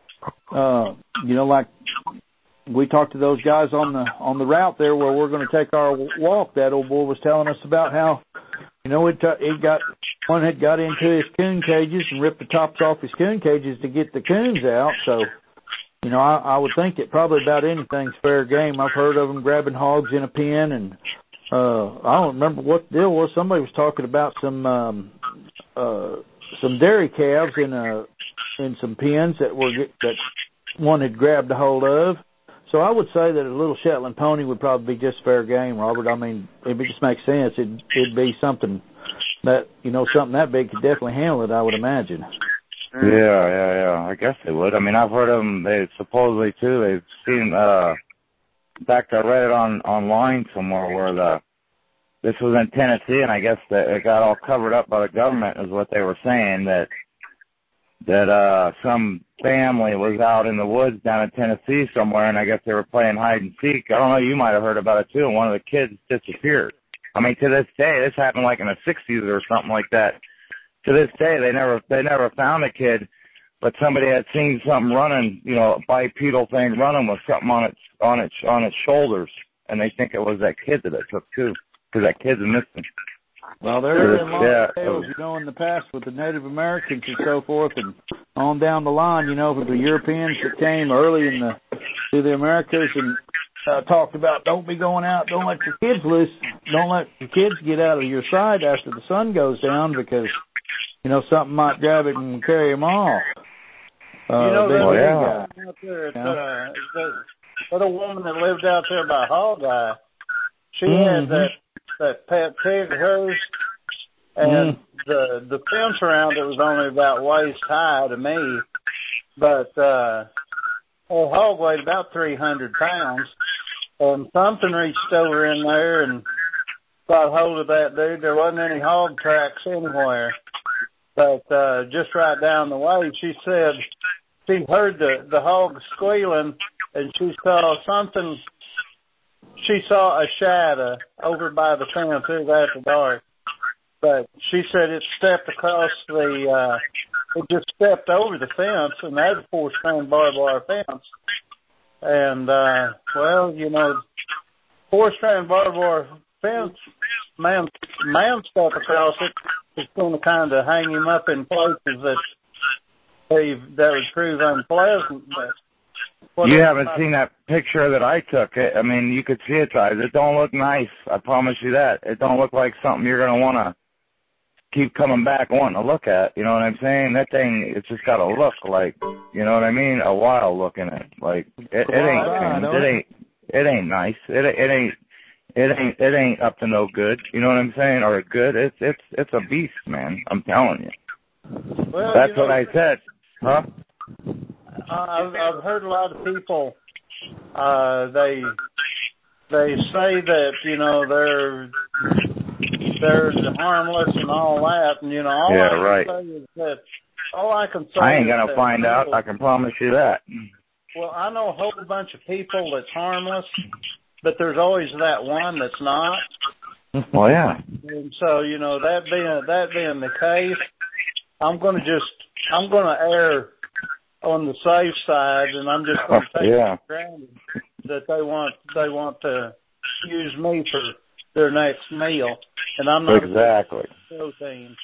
Speaker 16: uh, you know, like we talked to those guys on the on the route there where we're going to take our walk. That old boy was telling us about how, you know, it uh, it got one had got into his coon cages and ripped the tops off his coon cages to get the coons out. So, you know, I, I would think that probably about anything's fair game. I've heard of them grabbing hogs in a pen, and uh, I don't remember what the deal was. Somebody was talking about some um, uh, some dairy calves in a in some pens that were that one had grabbed a hold of. So I would say that a little Shetland pony would probably be just fair game, Robert. I mean, it just makes sense. It'd, it'd be something that, you know, something that big could definitely handle it, I would imagine.
Speaker 13: Yeah, yeah, yeah. I guess they would. I mean, I've heard of them. They supposedly, too, they've seen, uh, in fact, I read it on online somewhere where the, this was in Tennessee, and I guess that it got all covered up by the government is what they were saying, that that uh some family was out in the woods down in Tennessee somewhere, and I guess they were playing hide and seek. I don't know, you might have heard about it too, and one of the kids disappeared. I mean, to this day, this happened like in the sixties or something like that. To this day, they never they never found the kid, but somebody had seen something running, you know, a bipedal thing running with something on its on its on its shoulders, and they think it was that kid that it took too, because that kid's missing.
Speaker 16: Well, there have been a lot
Speaker 13: yeah.
Speaker 16: of tales, you know, in the past with the Native Americans and so forth, and on down the line, you know, with the Europeans that came early in the to the Americas and uh, talked about don't be going out, don't let your kids loose, don't let your kids get out of your sight after the sun goes down because, you know, something might grab it and carry them off. Uh,
Speaker 15: you know, that
Speaker 16: well,
Speaker 15: yeah. out there at, uh, the little woman that lived out there by Hogeye, she mm-hmm. had that that pet pig of hers, and mm. the the fence around it was only about waist high to me, but uh, old hog weighed about three hundred pounds, and something reached over in there and got hold of that dude. There wasn't any hog tracks anywhere, but uh, just right down the way, she said she heard the the hog squealing, and she saw something. She saw a shadow over by the fence. It was after dark, but she said it stepped across the. Uh, it just stepped over the fence, and that's a four-strand barbed wire fence. And uh, well, you know, four-strand barbed wire fence, man, man step across it is going to kind of hang him up in places that they that would prove unpleasant. But Well,
Speaker 13: you haven't seen that picture that I took. It, I mean, you could see it, guys. It don't look nice. I promise you that. It don't look like something you're going to want to keep coming back wanting to look at. You know what I'm saying? That thing, it's just got to look like, you know what I mean? A wild look in it. Like, it, it ain't, it ain't, it ain't nice. It, it ain't, it ain't, it ain't up to no good. You know what I'm saying? Or good. It's, it's, it's a beast, man. I'm telling you.
Speaker 15: Well,
Speaker 13: That's
Speaker 15: you know,
Speaker 13: what I said. Huh?
Speaker 15: I've, I've heard a lot of people. Uh, they they say that you know they're they're harmless and all that, and you know all
Speaker 13: yeah,
Speaker 15: I can
Speaker 13: right.
Speaker 15: say is that all I can say.
Speaker 13: I ain't
Speaker 15: is
Speaker 13: gonna
Speaker 15: that
Speaker 13: find
Speaker 15: people,
Speaker 13: out. I can promise you that.
Speaker 15: Well, I know a whole bunch of people that's harmless, but there's always that one that's not.
Speaker 13: Well, yeah.
Speaker 15: And so you know that being that being the case, I'm gonna just I'm gonna err on the safe side, and I'm just going to take
Speaker 13: yeah.
Speaker 15: it for granted that they want they want to use me for their next meal, and I'm not
Speaker 13: exactly.
Speaker 15: protein.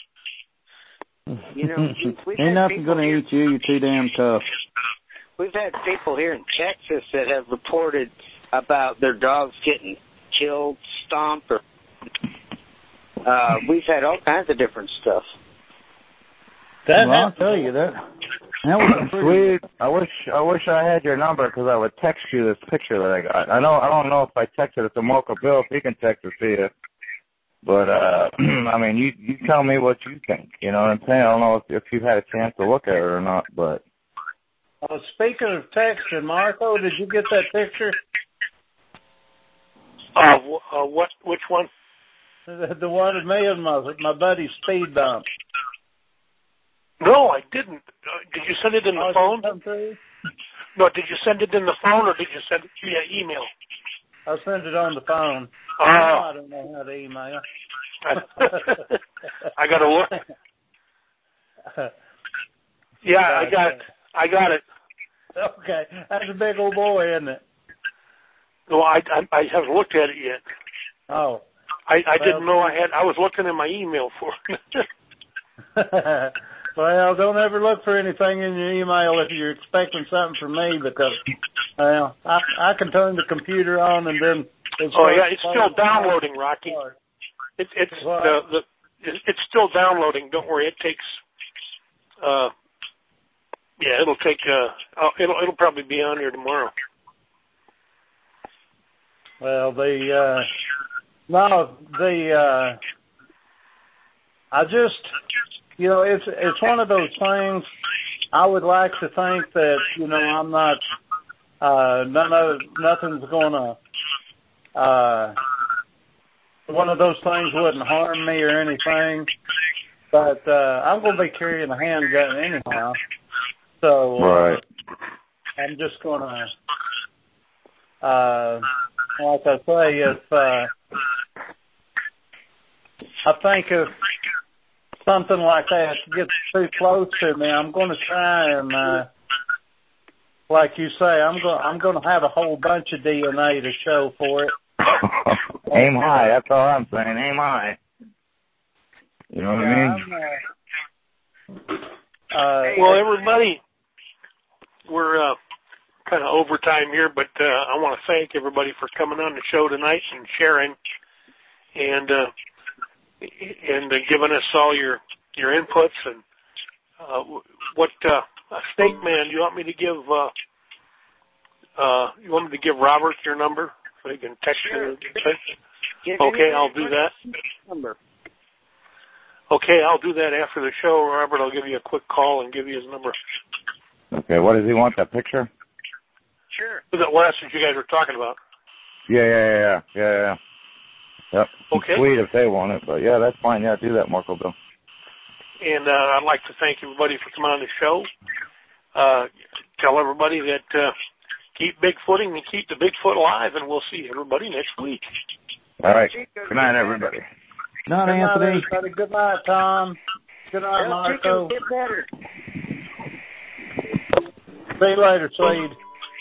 Speaker 17: You know, we've
Speaker 16: ain't nothing going to eat you. You're too damn tough.
Speaker 17: We've had people here in Texas that have reported about their dogs getting killed, stomped, or uh, we've had all kinds of different stuff.
Speaker 15: That
Speaker 16: well, I'll tell you that. That was
Speaker 13: sweet. I wish I wish I had your number because I would text you this picture that I got. I know I don't know if I texted it to Marco Bill if he can text it to you, but uh, I mean you you tell me what you think. You know what I'm saying? I don't know if if you've had a chance to look at it or not, but.
Speaker 15: Uh, speaking of texting, Marco, did you get that picture?
Speaker 11: Uh, uh what? Which one?
Speaker 15: The, the one of me and my my buddy's speed bump.
Speaker 11: No, I didn't. Uh, did you send it in the
Speaker 15: oh,
Speaker 11: phone?
Speaker 15: Come through?
Speaker 11: No, did you send it in the phone or did you send it via email?
Speaker 15: I sent it on the phone.
Speaker 11: Oh.
Speaker 15: I don't know how to email.
Speaker 11: I got to look. Yeah, I got it. I got it.
Speaker 15: Okay, that's a big old boy, isn't it?
Speaker 11: No, I, I, I haven't looked at it yet.
Speaker 15: Oh.
Speaker 11: I, I
Speaker 15: well,
Speaker 11: didn't know I had. I was looking in my email for it.
Speaker 15: Well, don't ever look for anything in your email if you're expecting something from me because, well, I I can turn the computer on and then. It
Speaker 11: Oh yeah, it's still downloading, Rocky. It, it's the, the it's still downloading. Don't worry, it takes. Uh, yeah, it'll take. Uh, it'll it'll probably be on here tomorrow.
Speaker 15: Well, the uh, no, the uh, I just. You know, it's it's one of those things. I would like to think that you know I'm not uh, none of nothing's gonna uh, one of those things wouldn't harm me or anything. But uh, I'm gonna be carrying a handgun anyhow, so uh,
Speaker 13: right.
Speaker 15: I'm just gonna uh, like I say, if uh, I think if something like that gets too close to me, I'm going to try and, uh, like you say, I'm going I'm going to have a whole bunch of D N A to show for it.
Speaker 13: Aim high. That's all I'm saying. Aim high. You know what
Speaker 15: yeah,
Speaker 13: I mean?
Speaker 15: Uh, uh,
Speaker 11: well, everybody, we're uh, kind of overtime here, but uh, I want to thank everybody for coming on the show tonight and sharing and. Uh, and uh, giving us all your, your inputs and uh, what uh, Snake Man, you want me to give uh, uh, you want me to give Robert your number so he can text
Speaker 17: sure.
Speaker 11: you? Okay, I'll do that.
Speaker 17: Number.
Speaker 11: Okay, I'll do that after the show, Robert. I'll give you a quick call and give you his number.
Speaker 13: Okay, what does he want? That picture?
Speaker 11: Sure. Well, that's what you guys were talking about.
Speaker 13: Yeah, yeah, yeah, yeah, yeah. Yep.
Speaker 11: Okay.
Speaker 13: Sweet if they want it, but yeah, that's fine. Yeah, do that, Marco Bill.
Speaker 11: And uh, I'd like to thank everybody for coming on the show. Uh, tell everybody that uh, keep Bigfooting and keep the Bigfoot alive, and we'll see everybody next week.
Speaker 13: All right. Good night, everybody.
Speaker 16: Good night, Anthony.
Speaker 15: Good night, Good night, Tom. Good night,
Speaker 17: Well,
Speaker 15: Marco.
Speaker 17: Get better.
Speaker 15: See you later, Slade.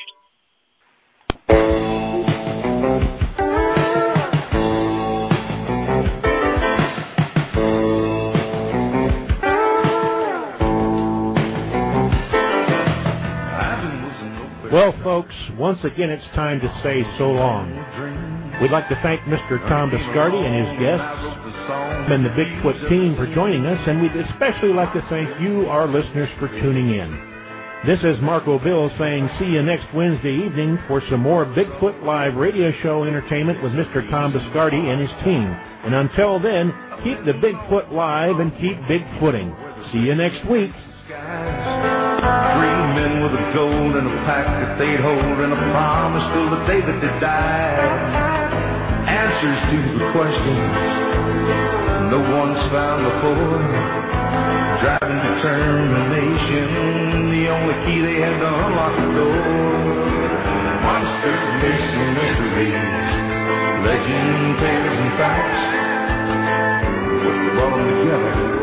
Speaker 10: Well, folks, once again it's time to say so long. We'd like to thank Mister Tom Biscardi and his guests and the Bigfoot team for joining us, and we'd especially like to thank you, our listeners, for tuning in. This is Marco Bill saying see you next Wednesday evening for some more Bigfoot Live radio show entertainment with Mister Tom Biscardi and his team. And until then, keep the Bigfoot live and keep Bigfooting. See you next week.
Speaker 9: Three men with a gold and a pack that they'd hold and a promise till the day that they died. Answers to the questions no one's found before. Driving determination, the only key they had to unlock the door. Monsters, myths, and mysteries, legend, tales, and facts. What brought them together?